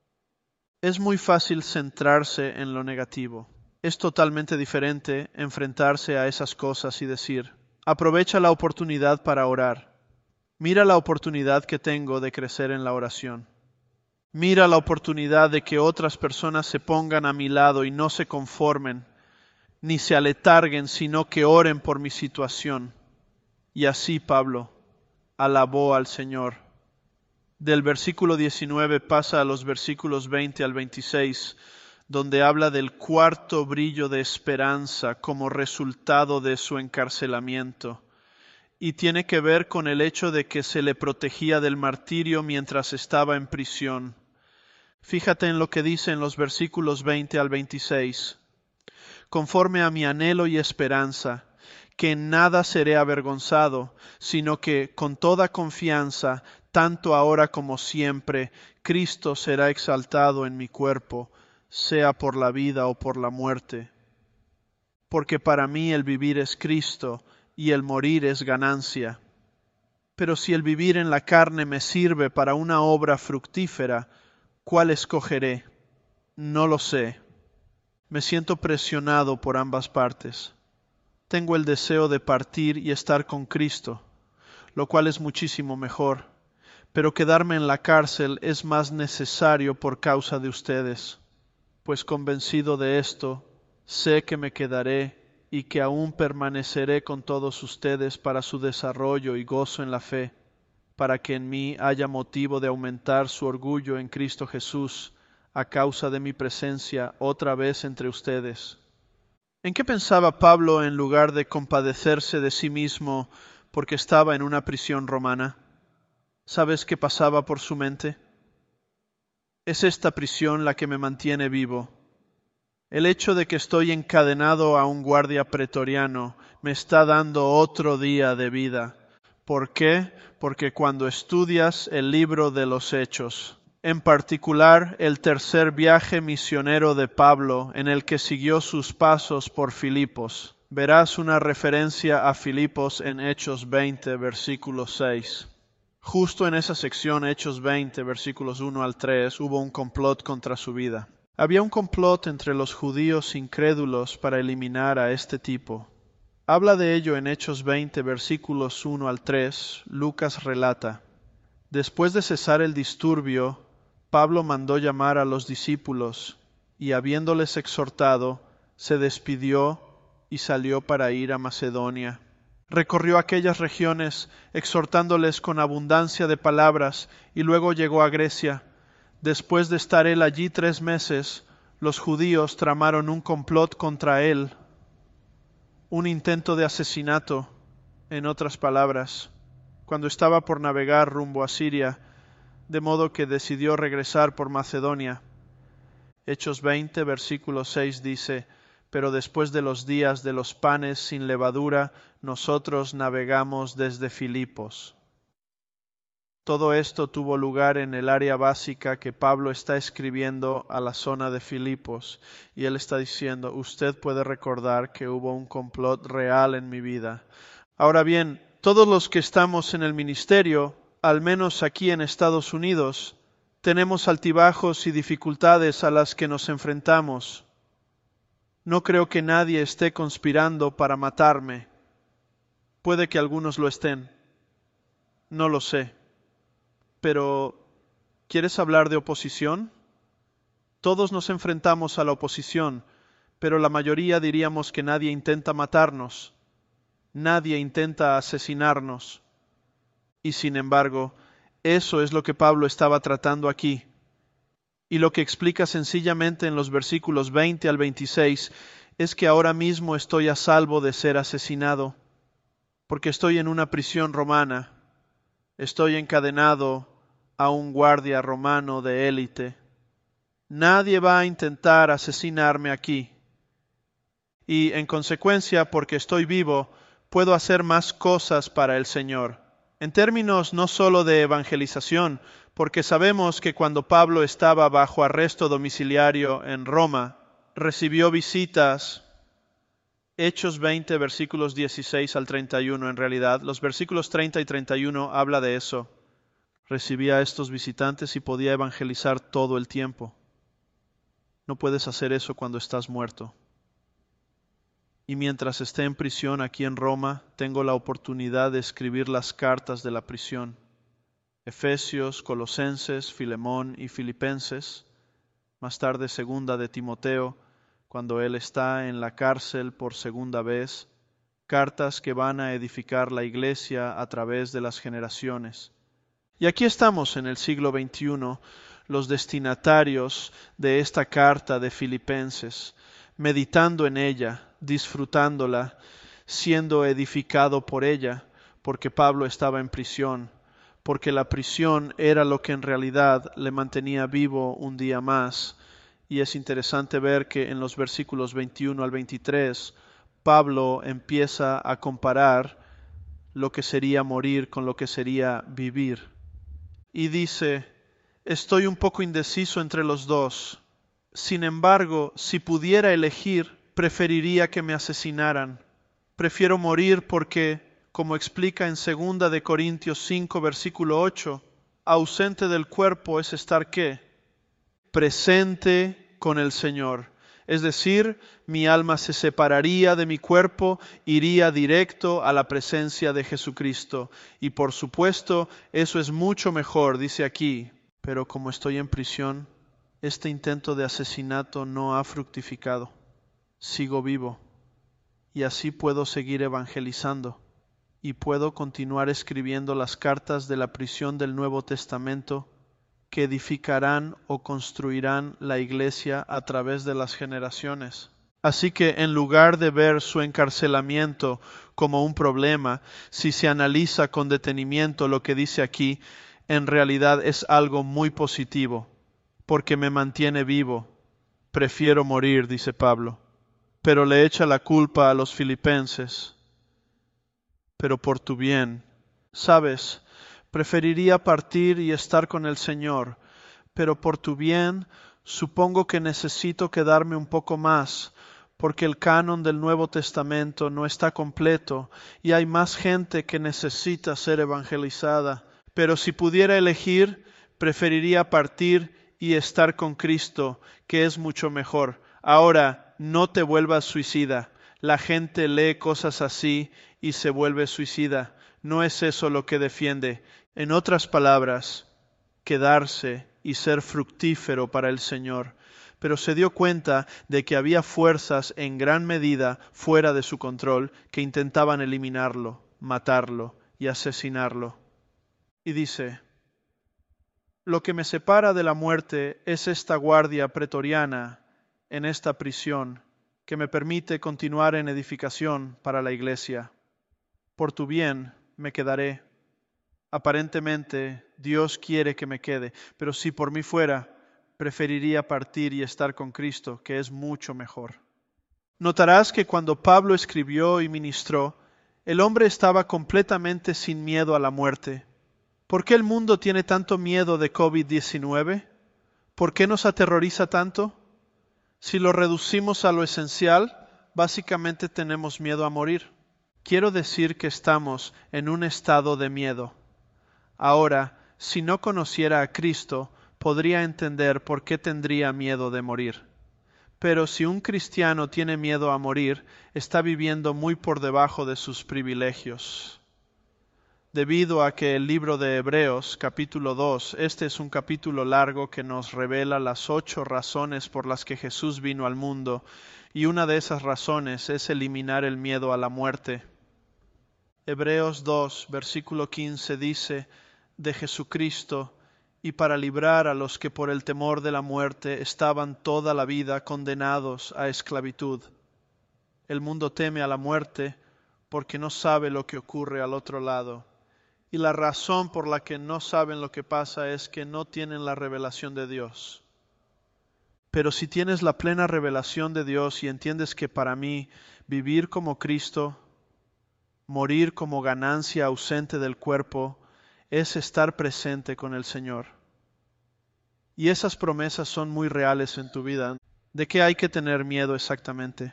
Es muy fácil centrarse en lo negativo. Es totalmente diferente enfrentarse a esas cosas y decir, aprovecha la oportunidad para orar. Mira la oportunidad que tengo de crecer en la oración. Mira la oportunidad de que otras personas se pongan a mi lado y no se conformen, ni se aletarguen, sino que oren por mi situación. Y así Pablo alabó al Señor. Del versículo 19 pasa a los versículos 20 al 26, donde habla del cuarto brillo de esperanza como resultado de su encarcelamiento. Y tiene que ver con el hecho de que se le protegía del martirio mientras estaba en prisión. Fíjate en lo que dice en los versículos 20 al 26. Conforme a mi anhelo y esperanza, que en nada seré avergonzado, sino que con toda confianza, tanto ahora como siempre, Cristo será exaltado en mi cuerpo, sea por la vida o por la muerte. Porque para mí el vivir es Cristo y el morir es ganancia. Pero si el vivir en la carne me sirve para una obra fructífera, ¿cuál escogeré? No lo sé. Me siento presionado por ambas partes. Tengo el deseo de partir y estar con Cristo, lo cual es muchísimo mejor, pero quedarme en la cárcel es más necesario por causa de ustedes, pues convencido de esto, sé que me quedaré y que aún permaneceré con todos ustedes para su desarrollo y gozo en la fe, para que en mí haya motivo de aumentar su orgullo en Cristo Jesús a causa de mi presencia otra vez entre ustedes. ¿En qué pensaba Pablo en lugar de compadecerse de sí mismo porque estaba en una prisión romana? ¿Sabes qué pasaba por su mente? Es esta prisión la que me mantiene vivo. El hecho de que estoy encadenado a un guardia pretoriano me está dando otro día de vida. ¿Por qué? Porque cuando estudias el libro de los Hechos, en particular el tercer viaje misionero de Pablo, en el que siguió sus pasos por Filipos. Verás una referencia a Filipos en Hechos 20, versículo 6. Justo en esa sección, Hechos 20, versículos 1 al 3, hubo un complot contra su vida. Había un complot entre los judíos incrédulos para eliminar a este tipo. Habla de ello en Hechos 20, versículos 1 al 3. Lucas relata: Después de cesar el disturbio, Pablo mandó llamar a los discípulos, y habiéndoles exhortado, se despidió y salió para ir a Macedonia. Recorrió aquellas regiones, exhortándoles con abundancia de palabras, y luego llegó a Grecia. Después de estar él allí 3 meses, los judíos tramaron un complot contra él, un intento de asesinato, en otras palabras, cuando estaba por navegar rumbo a Siria, de modo que decidió regresar por Macedonia. Hechos 20, versículo 6 dice: Pero después de los días de los panes sin levadura, nosotros navegamos desde Filipos. Todo esto tuvo lugar en el área básica que Pablo está escribiendo a la zona de Filipos, y él está diciendo: usted puede recordar que hubo un complot real en mi vida. Ahora bien, todos los que estamos en el ministerio, al menos aquí en Estados Unidos, tenemos altibajos y dificultades a las que nos enfrentamos. No creo que nadie esté conspirando para matarme. Puede que algunos lo estén. No lo sé. Pero, ¿quieres hablar de oposición? Todos nos enfrentamos a la oposición, pero la mayoría diríamos que nadie intenta matarnos. Nadie intenta asesinarnos. Y sin embargo, eso es lo que Pablo estaba tratando aquí. Y lo que explica sencillamente en los versículos 20 al 26 es que ahora mismo estoy a salvo de ser asesinado, porque estoy en una prisión romana. Estoy encadenado a un guardia romano de élite. Nadie va a intentar asesinarme aquí. Y en consecuencia, porque estoy vivo, puedo hacer más cosas para el Señor. En términos no solo de evangelización, porque sabemos que cuando Pablo estaba bajo arresto domiciliario en Roma, recibió visitas. Hechos 20, versículos 16 al 31, en realidad. Los versículos 30 y 31 habla de eso. Recibía a estos visitantes y podía evangelizar todo el tiempo. No puedes hacer eso cuando estás muerto. Y mientras esté en prisión aquí en Roma, tengo la oportunidad de escribir las cartas de la prisión: Efesios, Colosenses, Filemón y Filipenses, más tarde segunda de Timoteo, cuando él está en la cárcel por segunda vez, cartas que van a edificar la iglesia a través de las generaciones. Y aquí estamos en el siglo XXI, los destinatarios de esta carta de Filipenses, meditando en ella, disfrutándola, siendo edificado por ella, porque Pablo estaba en prisión, porque la prisión era lo que en realidad le mantenía vivo un día más. Y es interesante ver que en los versículos 21 al 23, Pablo empieza a comparar lo que sería morir con lo que sería vivir. Y dice: estoy un poco indeciso entre los dos. Sin embargo, si pudiera elegir, preferiría que me asesinaran. Prefiero morir porque, como explica en 2 de Corintios 5, versículo 8, ausente del cuerpo es estar ¿qué? Presente con el Señor. Es decir, mi alma se separaría de mi cuerpo, iría directo a la presencia de Jesucristo. Y por supuesto, eso es mucho mejor, dice aquí. Pero como estoy en prisión, este intento de asesinato no ha fructificado. Sigo vivo. Y así puedo seguir evangelizando. Y puedo continuar escribiendo las cartas de la prisión del Nuevo Testamento que edificarán o construirán la iglesia a través de las generaciones. Así que en lugar de ver su encarcelamiento como un problema, si se analiza con detenimiento lo que dice aquí, en realidad es algo muy positivo, porque me mantiene vivo. Prefiero morir, dice Pablo, pero le echa la culpa a los filipenses. Pero por tu bien, ¿sabes? Preferiría partir y estar con el Señor, pero por tu bien supongo que necesito quedarme un poco más, porque el canon del Nuevo Testamento no está completo y hay más gente que necesita ser evangelizada. Pero si pudiera elegir, preferiría partir y estar con Cristo, que es mucho mejor. Ahora, no te vuelvas suicida. La gente lee cosas así y se vuelve suicida. No es eso lo que defiende. En otras palabras, quedarse y ser fructífero para el Señor. Pero se dio cuenta de que había fuerzas en gran medida fuera de su control que intentaban eliminarlo, matarlo y asesinarlo. Y dice: lo que me separa de la muerte es esta guardia pretoriana en esta prisión que me permite continuar en edificación para la iglesia. Por tu bien me quedaré. Aparentemente Dios quiere que me quede, pero si por mí fuera, preferiría partir y estar con Cristo, que es mucho mejor. Notarás que cuando Pablo escribió y ministró, el hombre estaba completamente sin miedo a la muerte. ¿Por qué el mundo tiene tanto miedo de COVID-19? ¿Por qué nos aterroriza tanto? Si lo reducimos a lo esencial, básicamente tenemos miedo a morir. Quiero decir que estamos en un estado de miedo. Ahora, si no conociera a Cristo, podría entender por qué tendría miedo de morir. Pero si un cristiano tiene miedo a morir, está viviendo muy por debajo de sus privilegios. Debido a que el libro de Hebreos, capítulo 2, este es un capítulo largo que nos revela las 8 razones por las que Jesús vino al mundo, y una de esas razones es eliminar el miedo a la muerte. Hebreos 2, versículo 15 dice: de Jesucristo, y para librar a los que por el temor de la muerte estaban toda la vida condenados a esclavitud. El mundo teme a la muerte porque no sabe lo que ocurre al otro lado. Y la razón por la que no saben lo que pasa es que no tienen la revelación de Dios. Pero si tienes la plena revelación de Dios y entiendes que para mí vivir como Cristo, morir como ganancia ausente del cuerpo, es estar presente con el Señor. Y esas promesas son muy reales en tu vida. ¿De qué hay que tener miedo exactamente?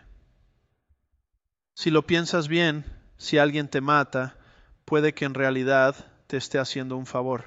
Si lo piensas bien, si alguien te mata, puede que en realidad te esté haciendo un favor.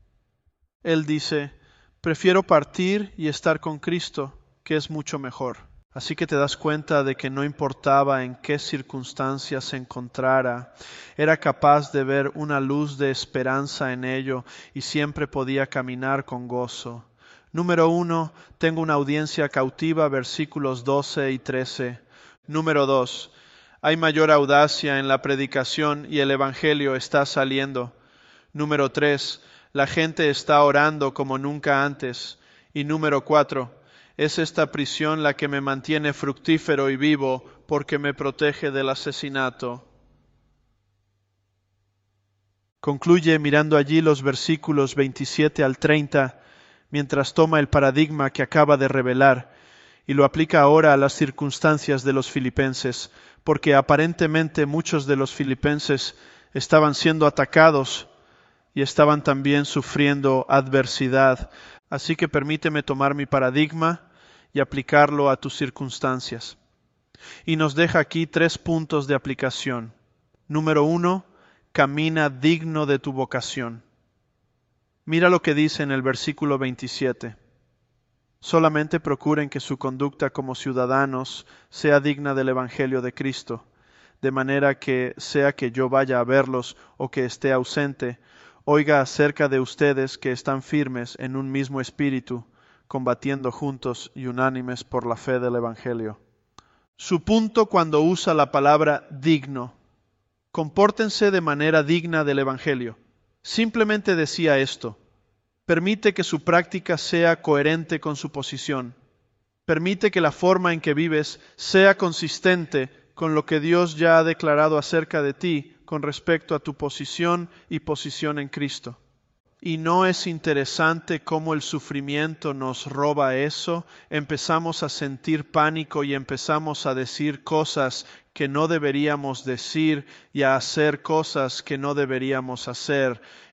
Él dice: prefiero partir y estar con Cristo, que es mucho mejor. Así que te das cuenta de que no importaba en qué circunstancias se encontrara, era capaz de ver una luz de esperanza en ello y siempre podía caminar con gozo. Número 1, tengo una audiencia cautiva, versículos 12 y 13. Número 2, hay mayor audacia en la predicación y el evangelio está saliendo. Número 3, la gente está orando como nunca antes. Y número 4, es esta prisión la que me mantiene fructífero y vivo porque me protege del asesinato. Concluye mirando allí los versículos 27 al 30, mientras toma el paradigma que acaba de revelar y lo aplica ahora a las circunstancias de los filipenses, porque aparentemente muchos de los filipenses estaban siendo atacados y estaban también sufriendo adversidad. Así que permíteme tomar mi paradigma y aplicarlo a tus circunstancias. Y nos deja aquí 3 puntos de aplicación. Número 1, camina digno de tu vocación. Mira lo que dice en el versículo 27. Solamente procuren que su conducta como ciudadanos sea digna del Evangelio de Cristo, de manera que, sea que yo vaya a verlos o que esté ausente, oiga acerca de ustedes que están firmes en un mismo espíritu, combatiendo juntos y unánimes por la fe del Evangelio. Su punto cuando usa la palabra digno: compórtense de manera digna del Evangelio. Simplemente decía esto: permite que su práctica sea coherente con su posición. Permite que la forma en que vives sea consistente con lo que Dios ya ha declarado acerca de ti con respecto a tu posición y posición en Cristo. ¿Y no es interesante cómo el sufrimiento nos roba eso? Empezamos a sentir pánico y empezamos a decir cosas que no deberíamos decir y a hacer cosas que no deberíamos hacer.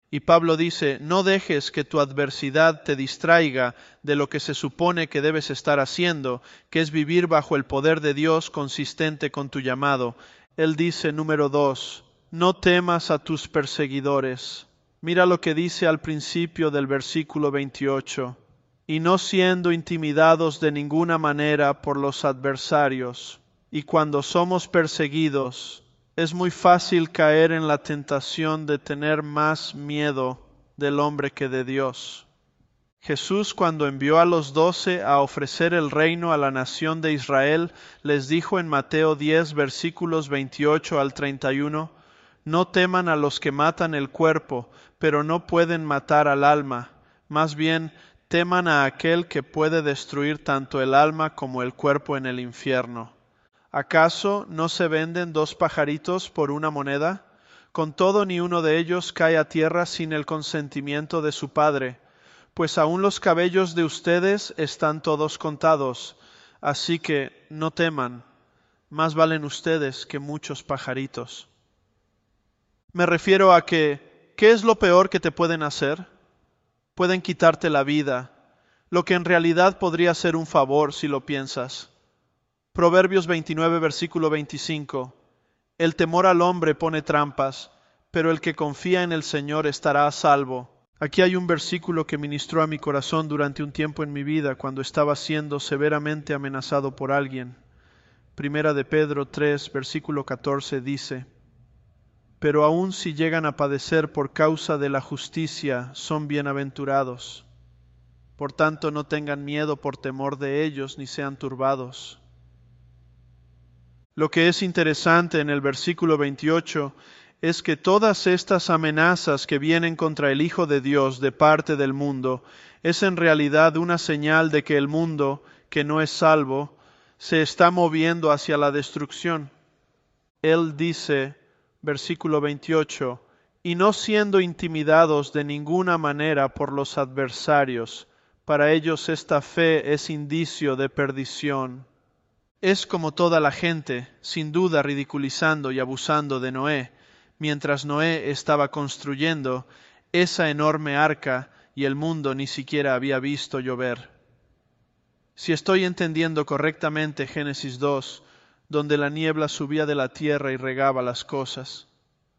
Y Pablo dice, no dejes que tu adversidad te distraiga de lo que se supone que debes estar haciendo, que es vivir bajo el poder de Dios consistente con tu llamado. Él dice, número 2, no temas a tus perseguidores. Mira lo que dice al principio del versículo 28. Y no siendo intimidados de ninguna manera por los adversarios. Y cuando somos perseguidos, es muy fácil caer en la tentación de tener más miedo del hombre que de Dios. Jesús, cuando envió a los 12 a ofrecer el reino a la nación de Israel, les dijo en Mateo 10, versículos 28 al 31, no teman a los que matan el cuerpo, pero no pueden matar al alma. Más bien, teman a aquel que puede destruir tanto el alma como el cuerpo en el infierno. ¿Acaso no se venden 2 pajaritos por una moneda? Con todo, ni uno de ellos cae a tierra sin el consentimiento de su Padre, pues aun los cabellos de ustedes están todos contados. Así que no teman, más valen ustedes que muchos pajaritos. Me refiero a que, ¿qué es lo peor que te pueden hacer? Pueden quitarte la vida, lo que en realidad podría ser un favor si lo piensas. Proverbios 29, versículo 25. El temor al hombre pone trampas, pero el que confía en el Señor estará a salvo. Aquí hay un versículo que ministró a mi corazón durante un tiempo en mi vida cuando estaba siendo severamente amenazado por alguien. Primera de Pedro 3, versículo 14 dice, pero aun si llegan a padecer por causa de la justicia, son bienaventurados. Por tanto, no tengan miedo por temor de ellos, ni sean turbados. Lo que es interesante en el versículo 28 es que todas estas amenazas que vienen contra el Hijo de Dios de parte del mundo es en realidad una señal de que el mundo, que no es salvo, se está moviendo hacia la destrucción. Él dice, versículo 28, y no siendo intimidados de ninguna manera por los adversarios, para ellos esta fe es indicio de perdición. Es como toda la gente, sin duda ridiculizando y abusando de Noé, mientras Noé estaba construyendo esa enorme arca y el mundo ni siquiera había visto llover. Si estoy entendiendo correctamente Génesis 2, donde la niebla subía de la tierra y regaba las cosas.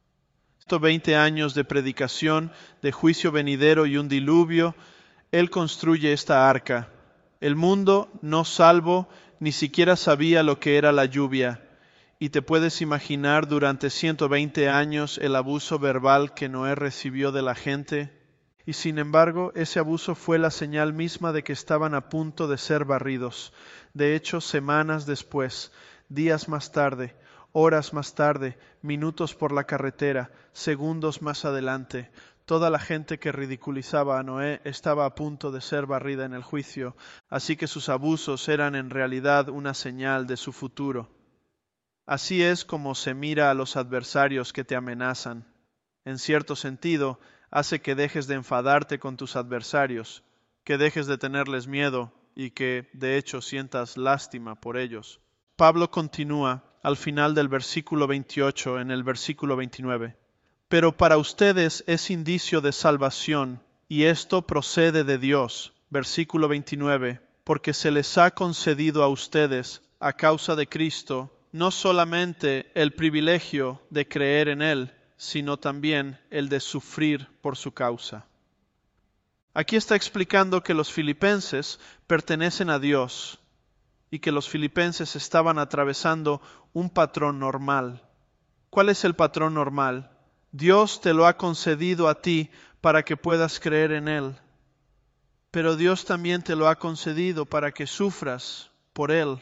20 años de predicación, de juicio venidero y un diluvio, Él construye esta arca. El mundo, no salvo, ni siquiera sabía lo que era la lluvia, y te puedes imaginar durante 120 años el abuso verbal que Noé recibió de la gente, y sin embargo ese abuso fue la señal misma de que estaban a punto de ser barridos. De hecho, semanas después, días más tarde, horas más tarde, minutos por la carretera, segundos más adelante, toda la gente que ridiculizaba a Noé estaba a punto de ser barrida en el juicio, así que sus abusos eran en realidad una señal de su futuro. Así es como se mira a los adversarios que te amenazan. En cierto sentido, hace que dejes de enfadarte con tus adversarios, que dejes de tenerles miedo y que, de hecho, sientas lástima por ellos. Pablo continúa al final del versículo 28 en el versículo 29. Pero para ustedes es indicio de salvación, y esto procede de Dios. Versículo 29. Porque se les ha concedido a ustedes, a causa de Cristo, no solamente el privilegio de creer en Él, sino también el de sufrir por su causa. Aquí está explicando que los filipenses pertenecen a Dios y que los filipenses estaban atravesando un patrón normal. ¿Cuál es el patrón normal? Dios te lo ha concedido a ti para que puedas creer en Él. Pero Dios también te lo ha concedido para que sufras por Él.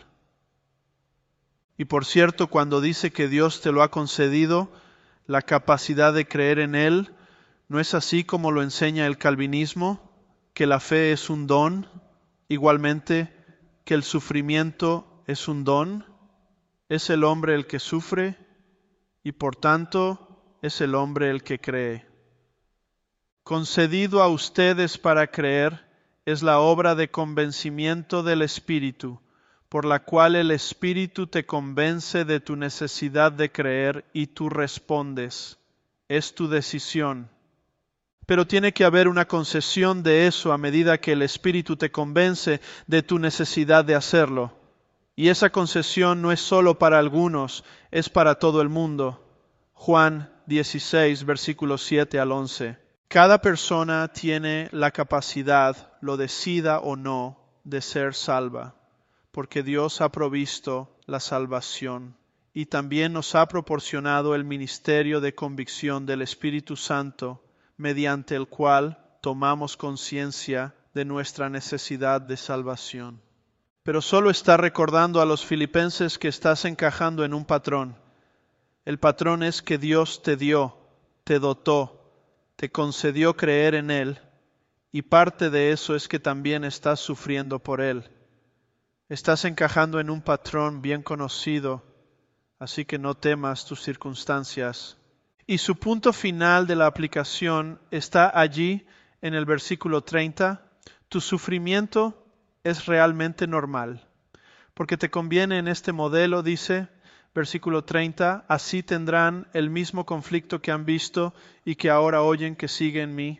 Y por cierto, cuando dice que Dios te lo ha concedido, la capacidad de creer en Él, ¿no es así como lo enseña el calvinismo? Que la fe es un don, igualmente que el sufrimiento es un don. Es el hombre el que sufre y por tanto es el hombre el que cree. Concedido a ustedes para creer es la obra de convencimiento del Espíritu, por la cual el Espíritu te convence de tu necesidad de creer y tú respondes. Es tu decisión. Pero tiene que haber una concesión de eso a medida que el Espíritu te convence de tu necesidad de hacerlo. Y esa concesión no es solo para algunos, es para todo el mundo. Juan 16, versículos 7 al 11. Cada persona tiene la capacidad, lo decida o no, de ser salva, porque Dios ha provisto la salvación y también nos ha proporcionado el ministerio de convicción del Espíritu Santo, mediante el cual tomamos conciencia de nuestra necesidad de salvación. Pero solo está recordando a los filipenses que estás encajando en un patrón. El patrón es que Dios te dio, te dotó, te concedió creer en Él, y parte de eso es que también estás sufriendo por Él. Estás encajando en un patrón bien conocido, así que no temas tus circunstancias. Y su punto final de la aplicación está allí en el versículo 30. Tu sufrimiento es realmente normal, porque te conviene en este modelo, dice, versículo 30, así tendrán el mismo conflicto que han visto y que ahora oyen que sigue en mí.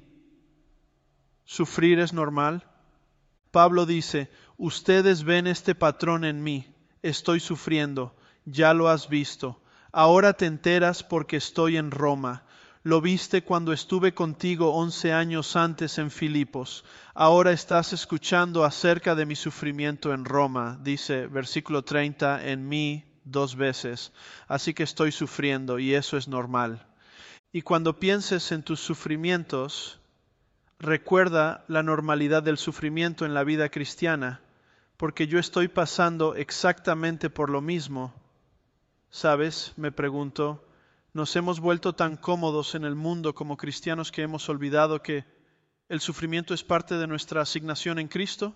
¿Sufrir es normal? Pablo dice, ustedes ven este patrón en mí, estoy sufriendo, ya lo has visto. Ahora te enteras porque estoy en Roma. Lo viste cuando estuve contigo 11 años antes en Filipos. Ahora estás escuchando acerca de mi sufrimiento en Roma, dice versículo 30, en mí 2 veces. Así que estoy sufriendo y eso es normal. Y cuando pienses en tus sufrimientos, recuerda la normalidad del sufrimiento en la vida cristiana, porque yo estoy pasando exactamente por lo mismo. ¿Sabes? Me pregunto, ¿nos hemos vuelto tan cómodos en el mundo como cristianos que hemos olvidado que el sufrimiento es parte de nuestra asignación en Cristo?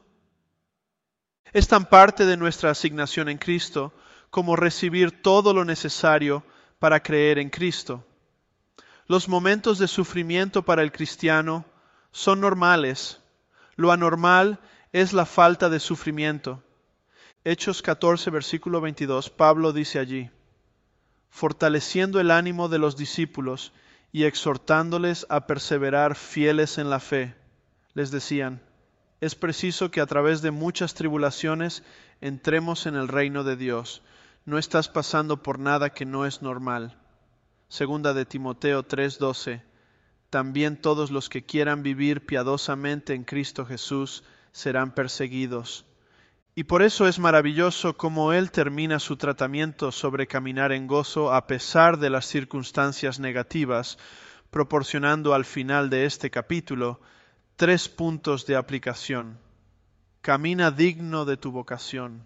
Es tan parte de nuestra asignación en Cristo como recibir todo lo necesario para creer en Cristo. Los momentos de sufrimiento para el cristiano son normales. Lo anormal es la falta de sufrimiento. Hechos 14, versículo 22, Pablo dice allí, fortaleciendo el ánimo de los discípulos y exhortándoles a perseverar fieles en la fe, les decían, es preciso que a través de muchas tribulaciones entremos en el reino de Dios. No estás pasando por nada que no es normal. Segunda de Timoteo 3:12. También todos los que quieran vivir piadosamente en Cristo Jesús serán perseguidos. Y por eso es maravilloso cómo Él termina su tratamiento sobre caminar en gozo a pesar de las circunstancias negativas, proporcionando al final de este capítulo 3 puntos de aplicación. Camina digno de tu vocación.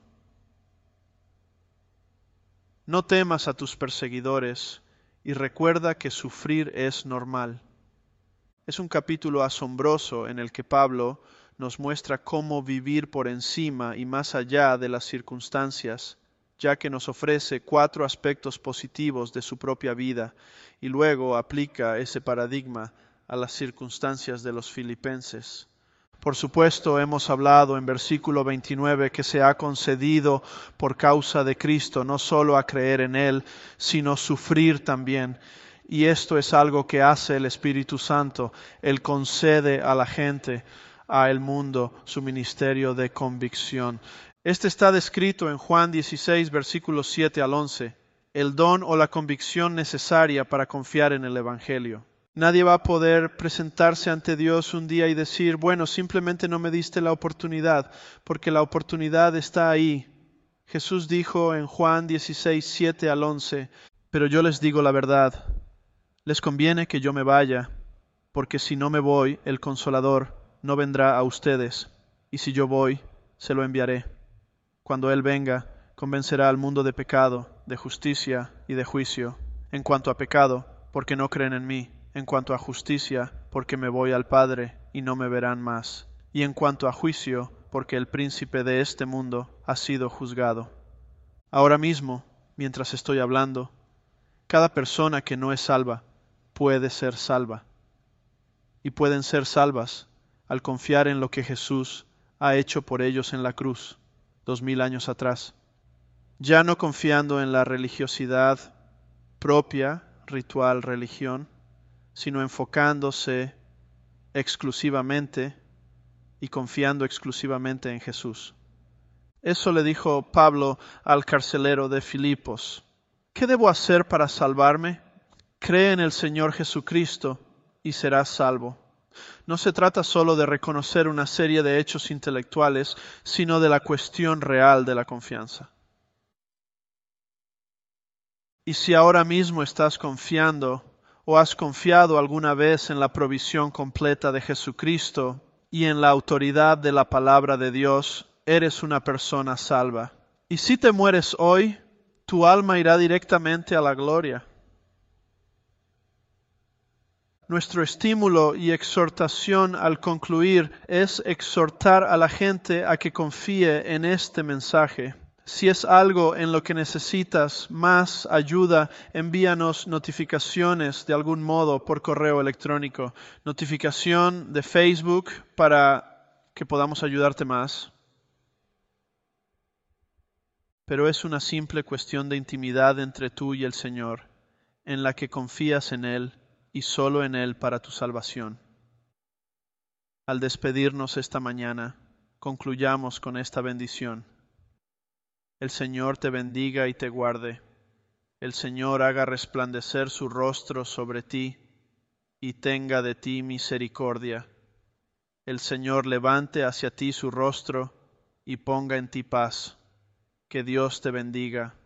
No temas a tus perseguidores y recuerda que sufrir es normal. Es un capítulo asombroso en el que Pablo nos muestra cómo vivir por encima y más allá de las circunstancias, ya que nos ofrece 4 aspectos positivos de su propia vida y luego aplica ese paradigma a las circunstancias de los filipenses. Por supuesto, hemos hablado en versículo 29 que se ha concedido por causa de Cristo no solo a creer en Él, sino sufrir también. Y esto es algo que hace el Espíritu Santo. Él concede a la gente, al mundo, su ministerio de convicción. Este está descrito en Juan 16, versículos 7 al 11, el don o la convicción necesaria para confiar en el Evangelio. Nadie va a poder presentarse ante Dios un día y decir, bueno, simplemente no me diste la oportunidad, porque la oportunidad está ahí. Jesús dijo en Juan 16, 7 al 11, pero yo les digo la verdad, les conviene que yo me vaya, porque si no me voy, el Consolador no vendrá a ustedes, y si yo voy, se lo enviaré. Cuando Él venga, convencerá al mundo de pecado, de justicia y de juicio. En cuanto a pecado, porque no creen en mí. En cuanto a justicia, porque me voy al Padre y no me verán más. Y en cuanto a juicio, porque el príncipe de este mundo ha sido juzgado. Ahora mismo, mientras estoy hablando, cada persona que no es salva puede ser salva. Y pueden ser salvas al confiar en lo que Jesús ha hecho por ellos en la cruz 2000 años atrás. Ya no confiando en la religiosidad propia, ritual, religión, sino enfocándose exclusivamente y confiando exclusivamente en Jesús. Eso le dijo Pablo al carcelero de Filipos. ¿Qué debo hacer para salvarme? Cree en el Señor Jesucristo y serás salvo. No se trata solo de reconocer una serie de hechos intelectuales, sino de la cuestión real de la confianza. Y si ahora mismo estás confiando o has confiado alguna vez en la provisión completa de Jesucristo y en la autoridad de la palabra de Dios, eres una persona salva. Y si te mueres hoy, tu alma irá directamente a la gloria. Nuestro estímulo y exhortación al concluir es exhortar a la gente a que confíe en este mensaje. Si es algo en lo que necesitas más ayuda, envíanos notificaciones de algún modo por correo electrónico. Notificación de Facebook para que podamos ayudarte más. Pero es una simple cuestión de intimidad entre tú y el Señor, en la que confías en Él y solo en Él para tu salvación. Al despedirnos esta mañana, concluyamos con esta bendición. El Señor te bendiga y te guarde. El Señor haga resplandecer su rostro sobre ti y tenga de ti misericordia. El Señor levante hacia ti su rostro y ponga en ti paz. Que Dios te bendiga